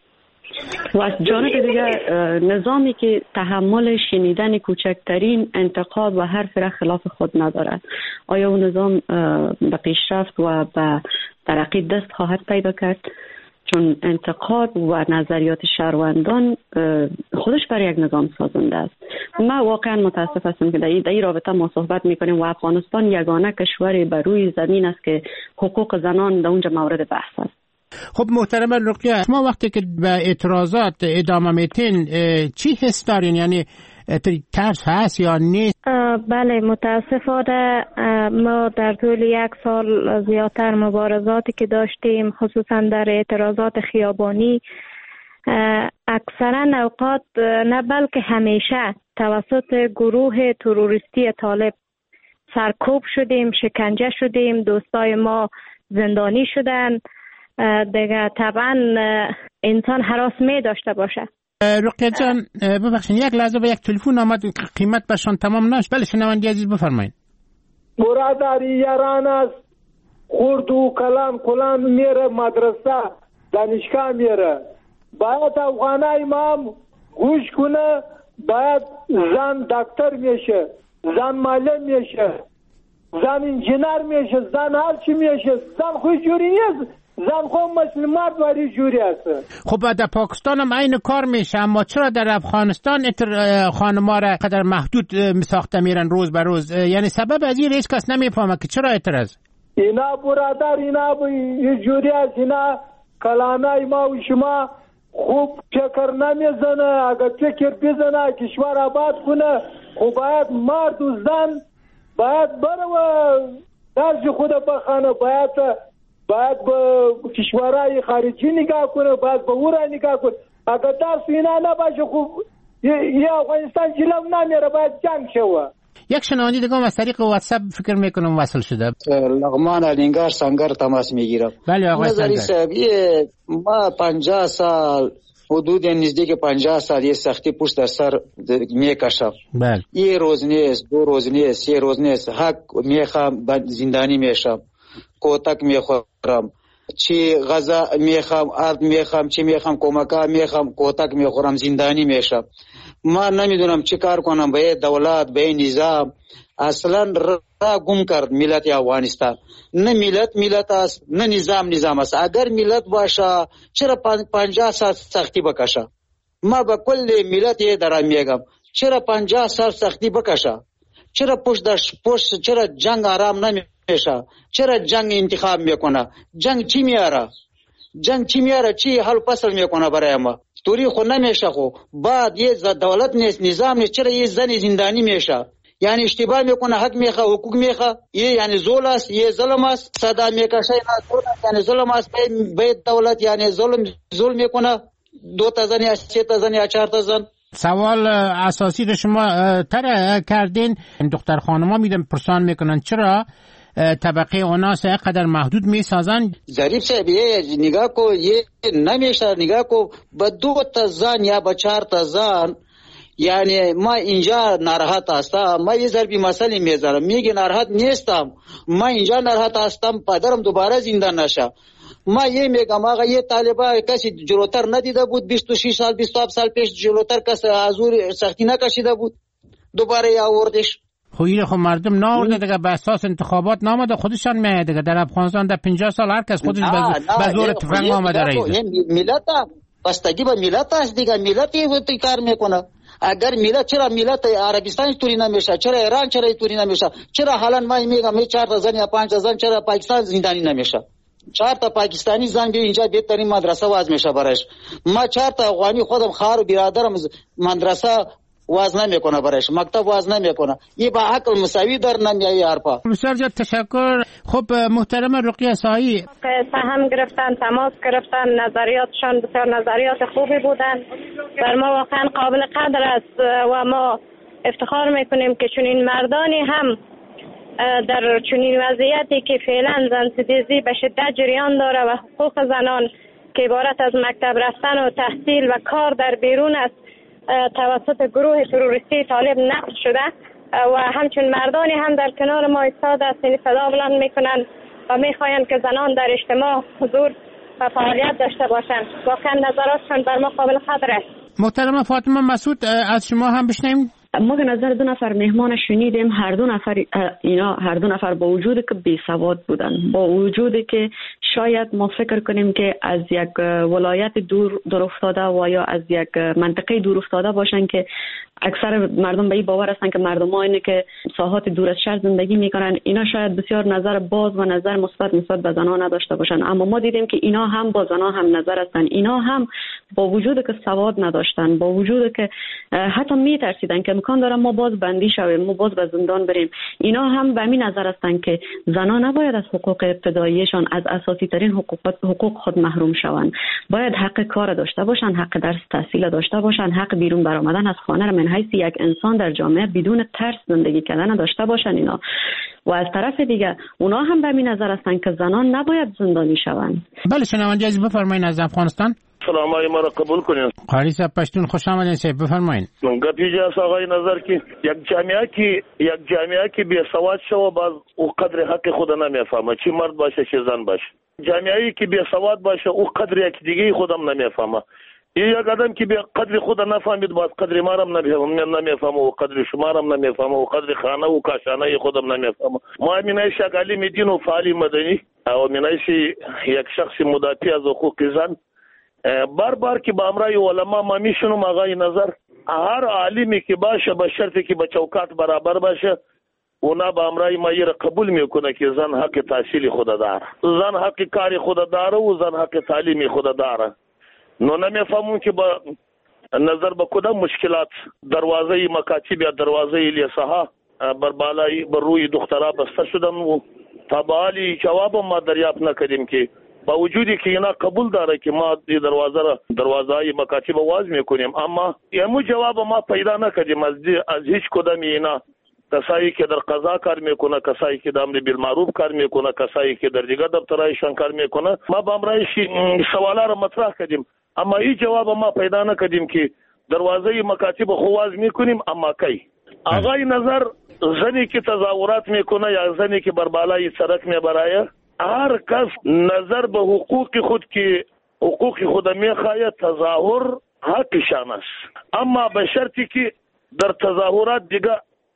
و از جانب دیگه نظامی که تحمل شنیدن کوچکترین انتقاد و حرف را خلاف خود ندارد، آیا اون نظام به پیشرفت و به ترقی دست خواهد پیدا کرد؟ چون انتقاد و نظریات شهروندان خودش برای یک نظام سازنده است. من واقعا متاسف هستم که در این رابطه ما صحبت میکنیم و افغانستان یگانه کشور بر روی زمین است که حقوق زنان در اونجا مورد بحث است. خب محترم رقیه، شما وقتی که به اعتراضات ادامه میتین چی حس دارین؟ یعنی ترس هست یا نیست؟ بله متاسفانه ما در طول یک سال زیادتر مبارزاتی که داشتیم خصوصا در اعتراضات خیابانی اکثرا اوقات نه بلکه همیشه توسط گروه تروریستی طالب سرکوب شدیم، شکنجه شدیم، دوستای ما زندانی شدن. دیگه طبعا انسان هراس می داشته باشه. رقیه جان ببخشید یک لحظه به یک تلفن آمد قیمت برشان تمام نشد. بله شنونده عزیز بفرمایید. برادری یاران است خورد و کلان کلان میره مدرسه دانشگاه میره، باید افغان امام گوش کنه، باید زن دکتر میشه، زن معلم میشه، زن انجینر میشه، زن هر چی میشه، زن خوش جوری نیست، زن خود مسلمات ولی جوری است. خب در پاکستان هم این کار میشه، اما چرا در افغانستان خانم‌ها را قدر محدود میساخته میرن روز به روز؟ یعنی سبب از این هیچ کس نمیفهمه که چرا اعتراض؟ اینا برادر اینا جوری است، اینا کلانای ما و شما خوب فکر نمیزنه. اگر فکر بزنه کشور آباد کنه خب باید مرد و زن باید بره و درج خود بخانه، باید باید به کشورهای خارجی نگاه کنه، باید به او را نگاه کنه. اگر درس اینا نباشه خوب یه افغانستان جلو نمیره، باید جنگ شوه. یک شنوندی دیگه از طریق واتساپ فکر میکنم وصل شده. لغمان علینگار سنگر تماس میگیرم. بله آقای سنگر. ما پنجاه سال حدود نزدیک پنجاه سال یه سختی پشت در سر میکشم. بله. یه روز نیست، دو روز نیست، یه روز نیست، حق میخوام زندانی میشم، کوتک میخورم، چی غذا میخوام، آرد میخوام، چی میخوام، کمکا میخوام، کوتک میخورم، زندانی میشم. ما نمیدونم چی کار کنم به دولت، به نظام. اصلا را گم کرد ملت افغانستان. نه ملت ملت است، نه نظام نظام است. اگر ملت باشه چرا پنجاه سال سختی بکشه؟ ما به کل ملت یه درم میگم چرا پنجاه سال سختی بکشه؟ چرا پشت داشت پشت چرا جنگ آرام نمیشه؟ چرا جنگ انتخاب میکنه؟ جنگ چی میاره؟ جنگ چی میاره؟ چی حل فصل میکنه برای ما؟ طوری خود نمیشه. خو بعد یه دولت نیست، نظام نیست، چرا یه زن زندانی میشه؟ یعنی اشتباه میکنه، حق میخواه، حقوق میخواه، یه یعنی ظلم است، یه ظلم است. صدا میکشه یعنی ظلم است. باید دولت یعنی ظلم ظلم میکنه، دو تا زن یا سه تا زن یا چهار تا زن. سوال اساسی رو شما تر کردین. دختر خانما میدم پرسان میکنن چرا طبقه اوناس قدر محدود میسازن. ظریف صاحب یه نگاه کو، یه نمیشه نگاه کو با دو تا زن یا با چهار تا زن. یعنی ما اینجا ناراحت هستم، ما یه ضربی مسئله میذارم، میگه ناراحت نیستم، ما اینجا ناراحت هستم پدرم دوباره زنده نشه. ما یه میگم آقا یه طالبه کسی جلوتر ندیده بود، بیست و شش سال بیست و هفت سال پیش جلوتر کسی حضور سختی نکشیده بود، دوباره یا آوردش. خب این خب مردم ناورده دیگه، به اساس انتخابات نامده، خودشان میاد دیگه. در افغانستان در پنجاه سال هر کس خودش به زور تفنگ آمده رئیس. ملت بستگی به ملت است دیگه، ملت این کار میکنه. اگر ملت، چرا ملت عربستان توری نمیشه، چرا ایران چرا توری نمیشه، چرا حالا ما میگم می چهار تا زن یا پنج تا زن چرا پاکستان زندانی نمیشه؟ چهار تا پاکستانی زن بیا اینجا بهترین مدرسه واز میشه برایش. ما چهار تا افغانی خودم خواهر و برادرم مدرسه واز نمیکنه برایش، مکتب واز نمیکنه. این با عقل مساوی در نمیای حرفا. بسیار زیاد تشکر. خب محترم رقیه سایی، سهم گرفتن، تماس گرفتن، نظریاتشان بسیار نظریات خوبی بودن، بر ما واقعا قابل قدر است و ما افتخار میکنیم که چنین مردانی هم در چنین وضعیتی که فعلا زن ستیزی به شدت جریان داره و حقوق زنان که عبارت از مکتب رفتن و تحصیل و کار در بیرون است توسط گروه تروریستی طالب نقض شده و همچون مردانی هم در کنار ما ایستاده هستند، صدا بلند میکنند و میخواهند که زنان در اجتماع حضور و فعالیت داشته باشند. واقعا نظراتشان بر ما قابل قدر است. محترم فاطمه مسعود، از شما هم بشنویم. ما به نظر دو نفر مهمان شنیدیم، هر دو نفر اینا هر دو نفر با وجودی که بی سواد بودن، با وجودی که شاید ما فکر کنیم که از یک ولایت دور دور افتاده و یا از یک منطقه دور افتاده باشن که اکثر مردم به این باور هستن که مردم‌ها اینه که ساحات دور از شهر زندگی میکنن، اینا شاید بسیار نظر باز و نظر مثبت نسبت به زنان نداشته باشن. اما ما دیدیم که اینا هم با زنان هم نظر هستن، اینا هم با وجودی که سواد نداشتن، با وجودی که حتی میترسیدن که امکان داره ما باز بندی شویم، ما باز به زندان بریم، اینا هم به همین نظر هستن که زنان نباید از حقوق ابتداییشان، از اساسی ترین حقوق حقوق خود محروم شوند. باید حق کار داشته باشن، حق درس تحصیل داشته باشن، حق بیرون برآمدن از خانه را من حیث یک انسان در جامعه بدون ترس زندگی کردن داشته باشن اینا. و از طرف دیگه اونا هم به همین نظر هستن که زنان نباید زندانی شوند. بله شنونده عزیز بفرمایید از افغانستان. سلام علیکم ما را قبول کنید. قاری صاحب پشتون خوش آمدین صاحب بفرمایید. گپی جاست آقای نظر کی یک جامعه کی یک جامعه کی بی سواد شو باز او قدر حق خود نمیفهمه، چی مرد باشه چی زن باشه. جامعه‌ای که بی سواد باشه او قدر یک دیگه خودم نمیفهمه. یک آدم که به قدر خود نفهمید باز قدر ما هم نمیفهمه و قدر شما هم نمیفهمه و قدر خانه و کاشانه خودم نمیفهمه. ما مینایش یک عالم دین و فعال مدنی و مینایش یک شخص مدافع از حقوق زن بار بار که با امرای علما ما میشنم آقای نظر هر عالمی که باشه به شرطی که با چوکات برابر باشه اونا با امرای ما یه قبول میکنه که زن حق تحصیل خود داره، زن حق کاری خود داره و زن حق تعلیمی خود داره. نو نمیفهمون که با نظر به کدام مشکلات دروازه مکاتب یا دروازه لیسه بر بالای بر روی دخترها بسته شدن و تا به حالی جواب ما دریافت نکردیم که با وجودی که اینا قبول داره که ما این دروازه را دروازه های مکاتب واز میکنیم، اما یمو جواب ما پیدا نکردیم از از هیچ کدام اینا. کسایی که در قضا کار میکنه، کسایی که در امر بالمعروف کار میکنه، کسایی که در دیگر دفترایشان کار میکنه، ما با امرایش سوالا را مطرح کردیم اما این جواب ما پیدا نکردیم که دروازه مکاتب خواز میکنیم اما کی. آقای نظر زنی که تظاهرات میکنه یا زنی که بر بالای سرک میبرایه، هر کس نظر به حقوق خود که حقوق خود میخواهد تظاهر حقشان است، اما به شرطی که در تظاهرات دیگه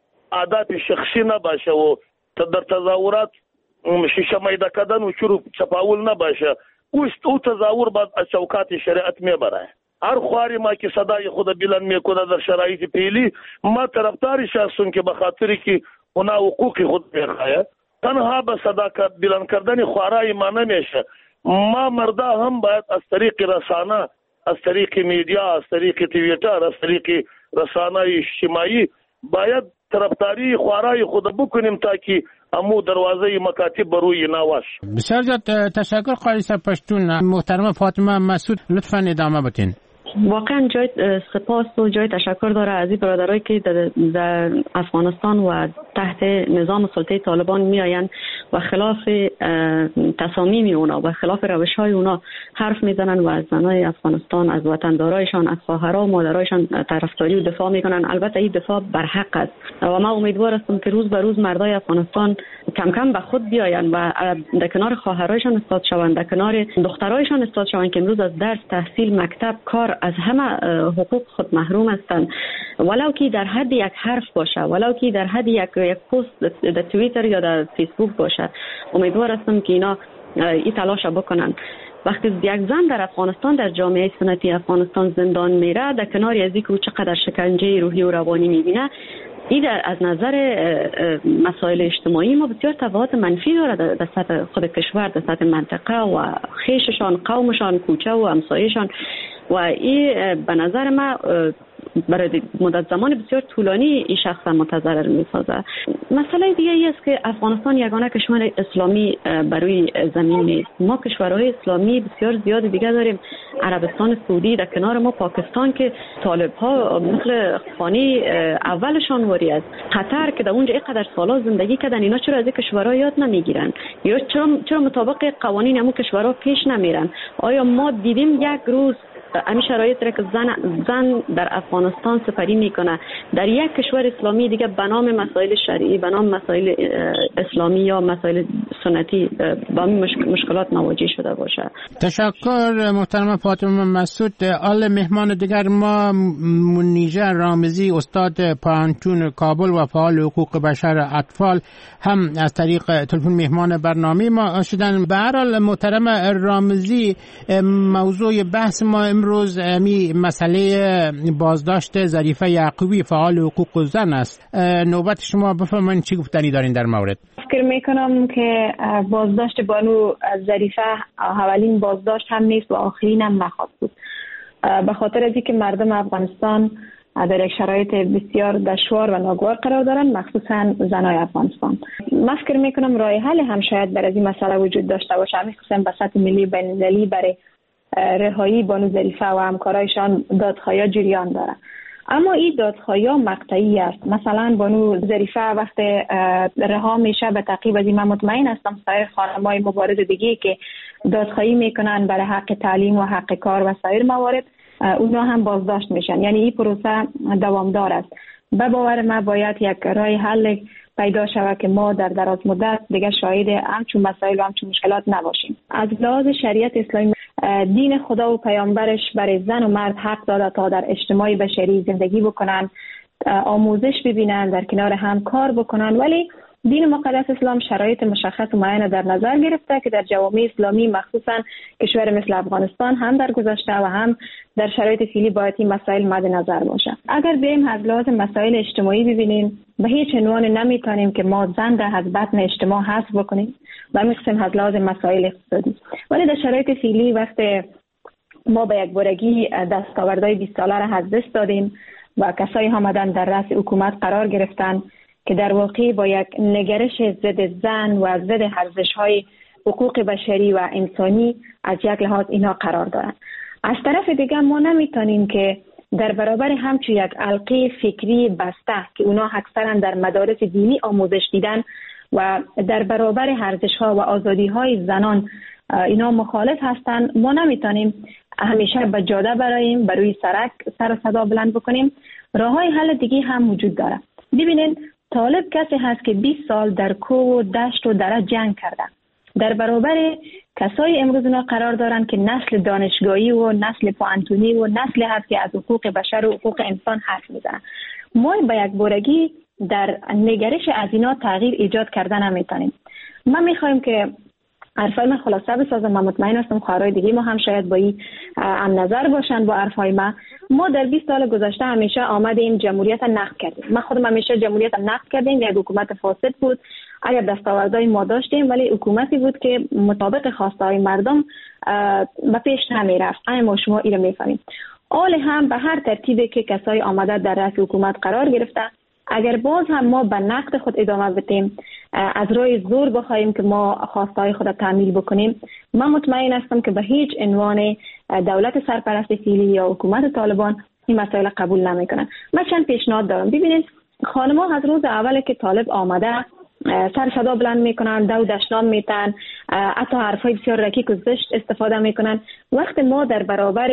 عادت شخصی نباشه و در تظاهرات شیشه میده کردن و چروب چپاول نباشه. او تظاهر بعد از چوکات شریعت میبره. هر خواری ما که صدای خود بلند میکنه در شرایط پیلی ما طرفدارش هستیم که به خاطری که اونا حقوق خود میخواهد تنها به صدا بلند کردن خوارای ما نمیشه. ما مردا هم باید از طریق رسانه از طریق میدیا، از طریق توییتر، از طریق رسانه اجتماعی باید طرفداری خوارای خود بکنیم تا که امو دروازه مکاتب بروی نواش. بسیار زیاد تشکر قاری صاحب پشتون. محترم فاطمه مسعود لطفاً ادامه بدین. واقعا جای سپاس و جای تشکر داره از این برادرایی که در, در افغانستان و تحت نظام سلطه طالبان میآیند و خلاف تصامیم اونا و خلاف روش های اونا حرف میزنن و از زنای افغانستان، از وطندارایشان، از خواهرها و مادرایشان طرفداری و دفاع میکنن. البته این دفاع بر حق است و ما امیدوار هستم که روز به روز مردای افغانستان کم کم به خود بیایند و در کنار خواهرایشان استاد شوند، در کنار دخترایشان استاد شوند که امروز از درس، تحصیل، مکتب، کار از همه حقوق خود محروم هستند. ولو که در حد یک حرف باشه، ولو که در حد یک یک پست در توییتر یا در فیسبوک باشه. امیدوار هستم که اینا این تلاش بکنن. وقتی یک زن در افغانستان، در جامعه سنتی افغانستان زندان میره، در کنار از اینکه چقدر شکنجه روحی و روانی میبینه، این از نظر مسائل اجتماعی ما بسیار تبعات منفی داره در سطح خود کشور، در سطح منطقه و خیششان، قومشان، کوچه و همسایه‌شان. و این به نظر ما برای مدت زمان بسیار طولانی این شخص متضرر می‌سازه. مسئله دیگه ای است که افغانستان یگانه کشور اسلامی بروی زمین نیست. ما کشورهای اسلامی بسیار زیاد دیگه داریم. عربستان سعودی، در کنار ما پاکستان که طالب‌ها مثل خانه اولشان واری است. قطر که در اونجا اینقدر سالا زندگی کردن، اینا چرا از این کشورها یاد نمیگیرن؟ یا چرا چرا مطابق قوانین همون کشورها پیش نمیرن؟ آیا ما دیدیم یک روز همین شرایط را که زن زن در افغانستان سپری میکنه در یک کشور اسلامی دیگه به نام مسائل شرعی، به نام مسائل اسلامی یا مسائل سنتی با این مشکلات مواجه شده باشه؟ تشکر محترم فاطمه مسعود. آل مهمان دیگر ما منیژه رامزی، استاد پانتون کابل و فعال حقوق بشر اطفال، هم از طریق تلفن مهمان برنامه ما شدن. به هر حال محترم رامزی، موضوع بحث ما امروز می مسئله بازداشت ظریفه یعقوبی فعال حقوق زن است. نوبت شما بفرمایید چی گفتنی دارین در مورد؟ فکر میکنم که بازداشت بانو ظریفه اولین بازداشت هم نیست و آخرین هم نخواهد بود، به خاطر از اینکه مردم افغانستان در یک شرایط بسیار دشوار و ناگوار قرار دارن، مخصوصا زنای افغانستان. من فکر میکنم راه حل هم شاید برای این مسئله وجود داشته باشه، همین قسم به سطح ملی بین المللی برای رهایی بانو ظریفه و همکارایشان دادخواهی جریان داره. اما این دادخواهی مقطعی است. مثلا بانو ظریفه وقت رها میشه به تعقیب از این من مطمئن هستم سایر خانم‌های مبارز دیگه که دادخواهی میکنن برای حق تعلیم و حق کار و سایر موارد، اونا هم بازداشت میشن. یعنی این پروسه دوامدار است. به باور من باید یک راه حل پیدا شود که ما در دراز مدت دیگه شاهد همچون مسائل و همچون مشکلات نباشیم. از لحاظ شریعت اسلامی، دین خدا و پیامبرش برای زن و مرد حق داده تا در اجتماع بشری زندگی بکنن، آموزش ببینن، در کنار هم کار بکنن، ولی دین مقدس اسلام شرایط مشخص و معین در نظر گرفته که در جوامع اسلامی مخصوصا کشور مثل افغانستان هم در گذشته و هم در شرایط فعلی باید این مسائل مد نظر باشه. اگر بیم از لحاظ مسائل اجتماعی ببینیم، به هیچ عنوان نمیتونیم که ما زن را از بطن اجتماع حذف بکنیم و میخوایم از لحاظ مسائل اقتصادی. ولی در شرایط فعلی وقت ما به یک بارگی دستاوردهای بیست ساله را از دست دادیم و کسایی آمدن در رأس حکومت قرار گرفتن که در واقع با یک نگرش ضد زن و ضد ارزش‌های حقوق بشری و انسانی از یک لحاظ اینا قرار دارند. از طرف دیگر ما نمیتونیم که در برابر همچون یک حلقه فکری بسته که اونا اکثرا در مدارس دینی آموزش دیدن و در برابر ارزش‌ها و آزادی‌های زنان اینا مخالف هستند، ما نمیتونیم همیشه به جاده برایم، بروی سرک سر و صدا بلند بکنیم. راه‌های حل دیگه هم وجود داره. ببینید طالب کسی هست که بیست سال در کوه و دشت و دره جنگ کرده. در برابر کسایی امروز اینا قرار دارن که نسل دانشگاهی و نسل پوانتونی و نسل هست که از حقوق بشر و حقوق انسان حرف میزنن. ما به یک بارگی در نگرش از اینا تغییر ایجاد کردن نمیتونیم. ما میخوایم که حرفای من خلاصه بسازم. من مطمئن هستم خواهرای دیگه ما هم شاید با این هم نظر باشن با حرفای من. ما در بیست سال گذشته همیشه آمدیم جمهوریت نقد کردیم. من خودم همیشه جمهوریت نقد کردیم. یک حکومت فاسد بود. اگر دستاوردهای ما داشتیم ولی حکومتی بود که مطابق خواسته های مردم به پیش نمی رفت. اما شما این رو میفهمید. آل هم به هر ترتیبی که کسای آمده در رأس حکومت قرار گرفته، اگر باز هم ما به نقد خود ادامه بدیم، از روی زور بخواهیم که ما خواسته های خود تعمیل بکنیم، من مطمئن هستم که به هیچ عنوان دولت سرپرست فعلی یا حکومت طالبان این مسائل قبول نمیکنن. من چند پیشنهاد دارم. ببینید، خانم‌ها از روز اول که طالب آمده سر صدا بلند میکنن، دو دشنام میتن، حتی حرفای بسیار رکیک و زشت استفاده میکنن. وقت ما در برابر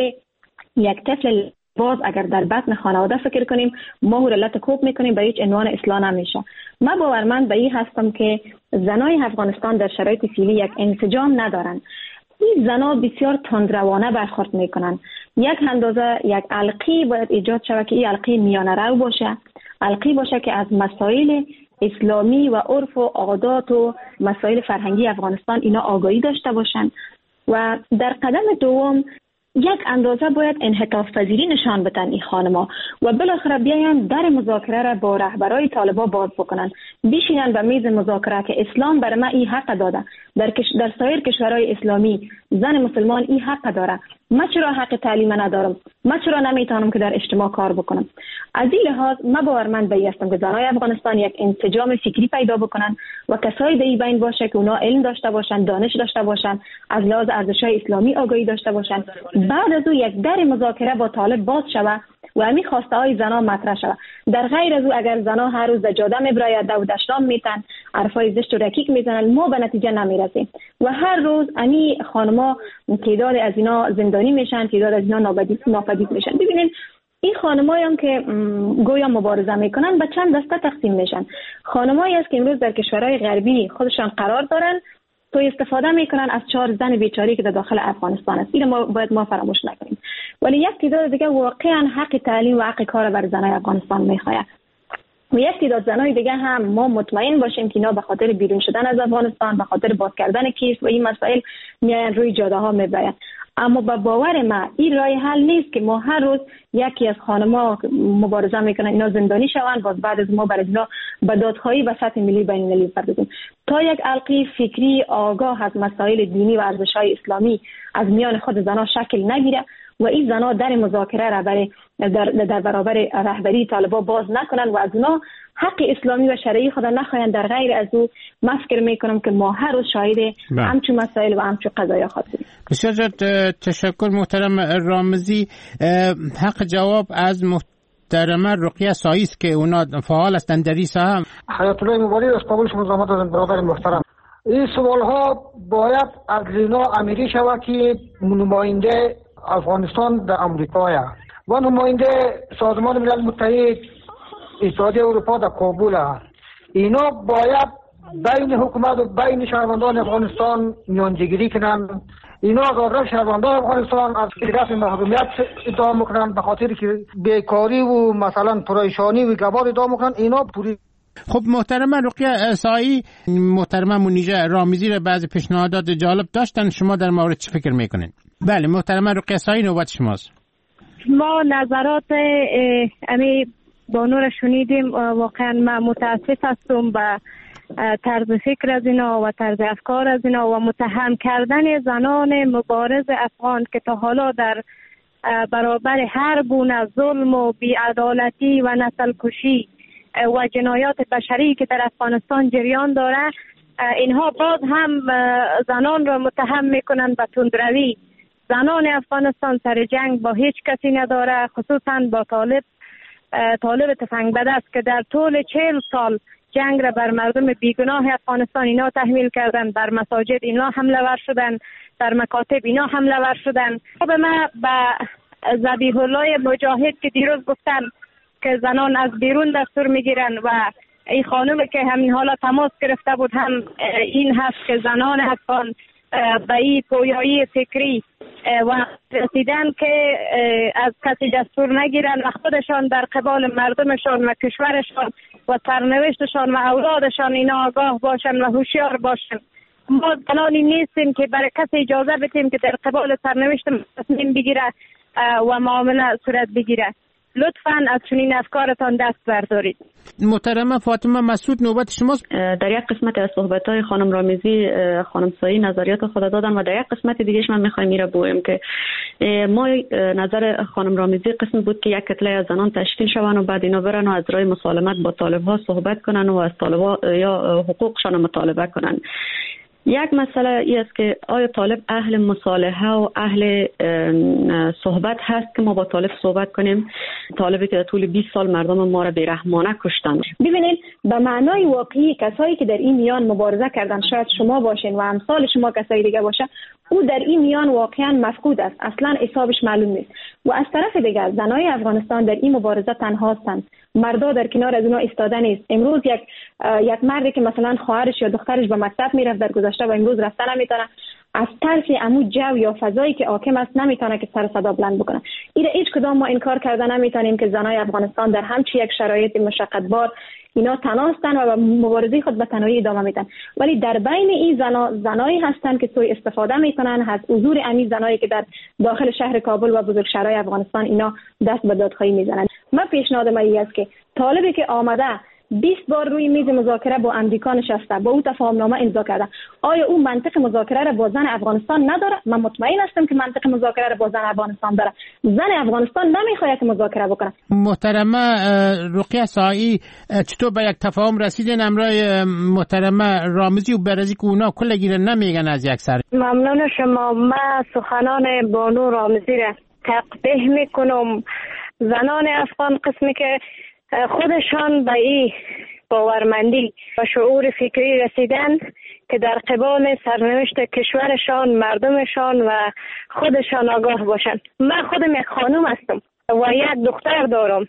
یک طفل باز اگر در بطن خانواده فکر کنیم، ما او را لط کوب میکنیم، به هیچ عنوان اصلاح نمیشه. من باورمند به این هستم که زنای افغانستان در شرایط فعلی یک انسجام ندارن. این زنا بسیار تندروانه برخورد میکنن. یک اندازه یک علقی باید ایجاد شود که این علقی میانه رو باشه، علقی باشه که از مسائل اسلامی و عرف و عادات و مسائل فرهنگی افغانستان اینا آگاهی داشته باشن. و در قدم دوم یک اندازه باید انعطاف پذیری نشان بدن این خانما و بالاخره بیاین در مذاکره را با رهبرای طالبان باز بکنن، بشینن به میز مذاکره که اسلام بر ما این حق داده، در کش... در سایر کشورهای اسلامی زن مسلمان این حق داره، من چرا حق تعلیم ندارم؟ من چرا نمیتونم که در اجتماع کار بکنم؟ از این لحاظ من باورمند به هستم که زنای افغانستان یک انسجام فکری پیدا بکنن و کسایی در این بین باشه که اونا علم داشته باشن، دانش داشته باشن، از لحاظ ارزش‌های اسلامی آگاهی داشته باشن. بعد از او یک در مذاکره با طالب باز شود و همین خواسته های زنا مطرح شود. در غیر از او اگر زنا هر روز در جاده میبراید، دو دشنام میتن، حرفای زشت و رکیک میزنن، ما به نتیجه نمیرسیم و هر روز امی خانما تعداد از اینا زندانی میشن، تعداد از اینا ناپدید میشن. ببینید، این خانمایی هم که گویا مبارزه میکنن به چند دسته تقسیم میشن. خانمایی است که امروز در کشورهای غربی خودشان قرار دارن، تو استفاده میکنن از چهار زن بیچاری که در داخل افغانستان است. این ما باید ما فراموش نکنیم. ولی یک تعداد دیگه واقعا حق تعلیم و حق کار بر زنای افغانستان میخواد. و یک تعداد زنای دیگه هم ما مطمئن باشیم که اینا به خاطر بیرون شدن از افغانستان، به خاطر باز کردن کیس و این مسائل میان روی جاده ها میبرن. اما با باور ما این راه حل نیست که ما هر روز یکی از خانم‌ها مبارزه میکنن اینا زندانی شوند، باز بعد از ما برای اینا به دادخواهی و سطح ملی بین المللی بپردازیم. تا یک حلقه فکری آگاه از مسائل دینی و ارزش‌های اسلامی از میان خود زنان شکل نگیره و این زنان در مذاکره را برای در, در برابر رهبری طالبان باز نکنن و از اونا حق اسلامی و شرعی خود نخواهند، در غیر از او من فکر میکنم که ما هر روز شاهد همچون مسائل و همچون قضایا خواهیم. بسیار تشکر محترم رامزی. حق جواب از محترمه رقیه سایی است که اونا فعال هستند در این ساحه. حیات الله مبارک از قبول شما زحمت دادن برادر محترم. این سوال ها باید از لینا امیری شود که نماینده افغانستان در امریکا و نماینده سازمان ملل متحد اتحادیه اروپا در کابل است. اینا باید بین حکومت و بین شهروندان افغانستان میانجیگیری کنند. اینا از شهروندان افغانستان از رفع محرومیت ادعا میکنند به خاطر که بیکاری و مثلا پریشانی و گبار ادعا میکنند. اینا پوری. خب محترم رقیه سایی، محترم منیژه رامزی را بعضی پیشنهادات جالب داشتن، شما در مورد چی فکر میکنین؟ بله محترم رقیه سایی، نوبت شماست. ما نظرات امی بانو را شنیدیم. واقعا من متاسف هستم به طرز فکر از اینا و طرز افکار از اینا و متهم کردن زنان مبارز افغان که تا حالا در برابر هر گونه ظلم و بی‌عدالتی و نسل کشی و جنایات بشری که در افغانستان جریان داره، اینها باز هم زنان را متهم میکنن به تندروی. زنان افغانستان سر جنگ با هیچ کسی نداره، خصوصا با طالب طالب تفنگ بدست که در طول چهل سال جنگ را بر مردم بیگناه افغانستان اینا تحمیل کردن، بر مساجد اینا حمله ور شدن، در مکاتب اینا حمله ور شدن. به ما به ذبیح الله مجاهد که دیروز گفتن که زنان از بیرون دستور میگیرن و این خانم که همین حالا تماس گرفته بود هم این هست که زنان افغان به این پویایی فکری و رسیدن که از کسی دستور نگیرن و خودشان در قبال مردمشان و کشورشان و سرنوشتشان و اولادشان اینا آگاه باشن و هوشیار باشن. ما زنانی نیستیم که برای کسی اجازه بدیم که در قبال سرنوشت تصمیم بگیره و معامله صورت بگیره. لطفاً از چنین افکارتان دست بردارید. محترمه فاطمه مسعود، نوبت شماست. در یک قسمت از صحبت‌های خانم رامزی خانم سایی نظریات خود دادن و در یک قسمت دیگهش من می‌خوایم میره بگویم که ما نظر خانم رامزی قسم بود که یک کتله از زنان تشکیل شوند و بعد اینا برن و از راه مسالمت با طالب‌ها صحبت کنن و از طالب‌ها یا حقوقشان مطالبه کنن. یک مسئله ای است که آیا طالب اهل مصالحه و اهل صحبت هست که ما با طالب صحبت کنیم؟ طالبی که در طول بیست سال مردم ما را بیرحمانه کشتن. ببینید به معنای واقعی کسایی که در این میان مبارزه کردن، شاید شما باشین و امثال شما کسایی دیگه باشه، او در این میان واقعا مفقود است، اصلا حسابش معلوم نیست. و از طرف دیگر زنای افغانستان در این مبارزه تنها هستند، مردا در کنار از اونها ایستاده نیست. امروز یک یک مردی که مثلا خواهرش یا دخترش به مکتب میرفت در گذشته و امروز رفتن نمیتونه، از ترس عمو جو یا فضایی که حاکم است نمیتونه که سر صدا بلند بکنه. این هیچ کدام ما انکار کرده نمیتونیم که زنای افغانستان در همچی یک شرایط مشقتبار اینا تنها هستند و مبارزه خود به تنهایی ادامه میدن. ولی در بین این زنا زنایی هستند که سوء استفاده میکنن از حضور امی زنایی که در داخل شهر کابل و بزرگشهرهای افغانستان اینا دست به دادخواهی میزنن. من پیشنهاد من این است که طالبی که آمده بیست بار روی میز مذاکره با امریکا نشسته، با او تفاهمنامه امضا کرده، آیا او منطق مذاکره را با زن افغانستان نداره؟ من مطمئن هستم که منطق مذاکره را با زن افغانستان داره. زن افغانستان نمیخواد که مذاکره بکنه. محترمه رقیه سایی، چطور به یک تفاهم رسیدین امرای محترمه رامزی و برزی که اونا کلگی نمیگن از یک سر؟ ممنون شما. من سخنان بانو رامزی را تقبیح میکنم. زنان افغان قسمی که خودشان به این باورمندی و شعور فکری رسیدن که در قبال سرنوشت کشورشان، مردمشان و خودشان آگاه باشند. من خودم یک خانم هستم و یک دختر دارم.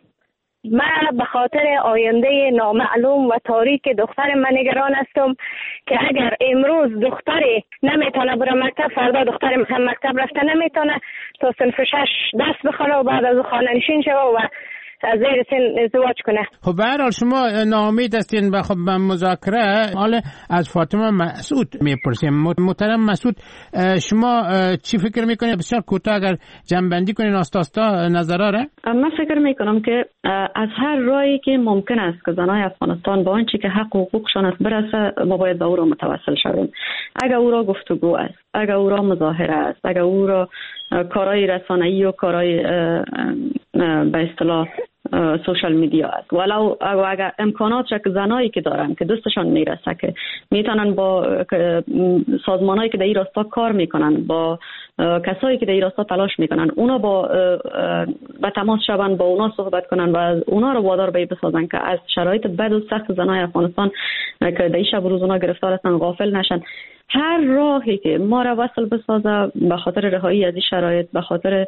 من به خاطر آینده نامعلوم و تاریک دختر من نگران هستم که اگر امروز دختری نمیتونه بره مکتب، فردا دختر هم مکتب رفته نمیتونه تا صنف شش دست بخونه و بعد از خانه نشین شوه و از زیر سن ازدواج کنه. خب به هر حال شما ناامید هستین به خب مذاکره. حالا از فاطمه مسعود میپرسیم. محترم مسعود، شما چی فکر میکنید؟ بسیار کوتاه اگر جنبندی کنین آستاستا نظراره. من فکر میکنم که از هر راهی که ممکن است که زنای افغانستان با آنچه که حق و حقوقشان است برسه، ما باید به او را متوسل شویم. اگر او را گفتگو است، اگر او را مظاهره است، اگر او را کارهای رسانه‌ای و کارهای به اصطلاح سوشال میدیا است، ولو اگر امکانات که زنایی که دارن که دستشان میرسه که میتونن با سازمانایی که در این راستا کار میکنن، با کسایی که در این راستا تلاش میکنن، اونا با به تماس شون، با اونا صحبت کنن و اونا رو وادار به بسازن که از شرایط بد و سخت زنای افغانستان که در این شب روز اونا گرفتار هستن غافل نشن. هر راهی که ما را وصل بسازه به خاطر رهایی از این شرایط، به خاطر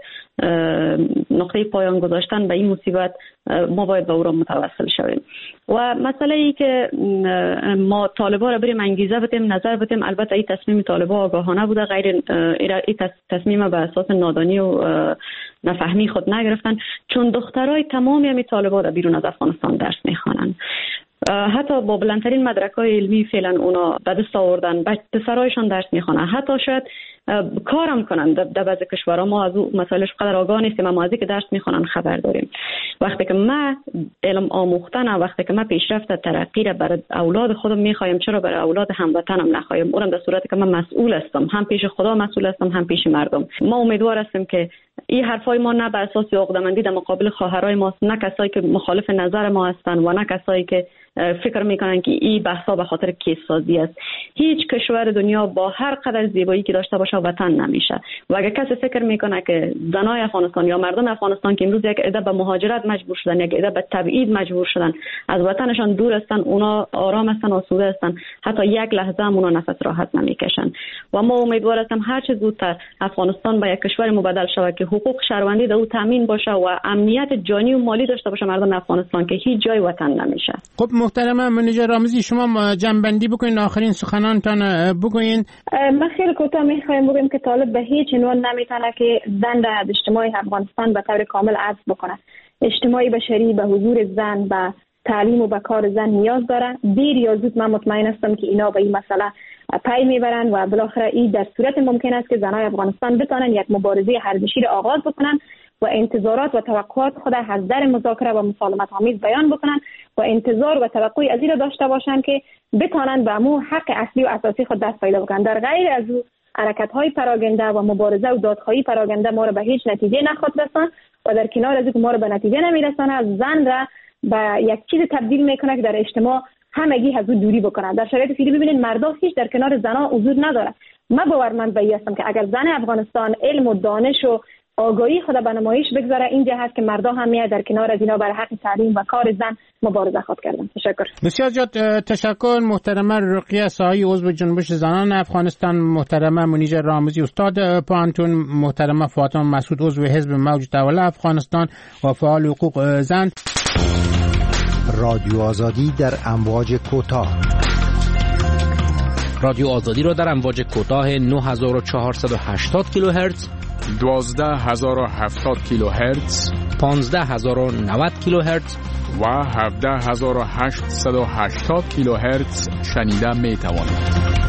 نقطه پایان گذاشتن به این مصیبت، ما باید به او را متوسل شویم. و مسئله ای که ما طالبا را بریم انگیزه بدیم، نظر بدیم، البته این تصمیم طالبا آگاهانه بوده، غیر این تصمیم به اساس نادانی و نفهمی خود نگرفتن، چون دخترای تمامی همی طالبا در بیرون از افغانستان درس میخوانند. حتی با بلندترین مدرک‌های علمی فعلا اونا به دست آوردن، پسرایشان درس میخوانن، حتی شاید کارم کنن در بعضی کشورها. ما از اون مسائلش قدر آگاه نیستیم، اما از اینکه درس میخوانن خبر داریم. وقتی که ما علم آموختن، وقتی که ما پیشرفت ترقی را برای اولاد خودم میخوایم، چرا برای اولاد هموطنم نخوایم؟ اونم در صورتی که من مسئول هستم، هم پیش خدا مسئول هستم، هم پیش مردم. ما امیدوار هستیم که این حرفای ما نه بر اساس عقده‌مندی در مقابل خواهرای ماست، نه کسایی که مخالف نظر ما هستن و نه کسایی که فکر میکنن که این بحثا به خاطر کیس سازی است. هیچ کشور دنیا با هر قدر زیبایی که داشته باشه وطن نمیشه. و اگر کسی فکر میکنه که زنای افغانستان یا مردم افغانستان که امروز یک عده به مهاجرت مجبور شدن، یک عده به تبعید مجبور شدن، از وطنشان دور هستن، اونا آرام هستن، آسوده هستن، حتی یک لحظه هم اونا نفس راحت نمیکشن. و ما امیدوار هستیم هر چه زودتر افغانستان به یک کشور مبدل شود که حقوق شهروندی در او تامین باشه و امنیت جانی و مالی داشته باشه مردم افغانستان، که هیچ جای وطن نمیشه. خب محترم منیژه رامزی، شما جنبندی بکنین، آخرین سخنانتان بگوین. من خیلی کوتاه میخوایم بگم که طالب به هیچ عنوان نمیتونه که زن را از اجتماع افغانستان به طور کامل حذف بکنه. اجتماع بشری به حضور زن، به تعلیم و به کار زن نیاز داره. دیر یا زود من مطمئن هستم که اینا به این مسئله پی میبرن و بالاخره این در صورت ممکن است که زنای افغانستان بتونن یک مبارزه هردشیر آغاز بکنن و انتظارات و توقعات خود از در مذاکره و مسالمت آمیز بیان بکنن و انتظار و توقع از این داشته باشند که بتانند به مو حق اصلی و اساسی خود دست پیدا بکنند. در غیر از او حرکت‌های پراگنده و مبارزه و دادخواهی پراگنده ما را به هیچ نتیجه نخواهد رساند و در کنار از اینکه ما را به نتیجه نمیرساند، زن را به یک چیز تبدیل میکنه که در اجتماع همگی از او دوری بکنه. در شرایط فعلی ببینید مردا هیچ در کنار زنها حضور نداره. من باورمند به این هستم که اگر زن افغانستان علم و دانش و آگاهی خود به نمایش بگذاره، اینجا هست که مردا هم میاد در کنار از اینا برای حق تعلیم و کار زن مبارزه خود کردن. تشکر. بسیار زیاد تشکر. محترمه رقیه ساهی، عضو جنبش زنان افغانستان، محترمه منیژه رامزی استاد پانتون، محترمه فاطمه مسعود عضو حزب موج دوله افغانستان و فعال حقوق زن. رادیو آزادی در امواج کوتاه. رادیو آزادی را در امواج کوتاه نه هزار و چهارصد و هشتاد کیلوهرتز، دوازده هزار و هفتاد کیلوهرتز، پانزده هزار و نود کیلوهرتز و هفده هزار و هشتصد و هشتاد کیلوهرتز شنیده می توانید.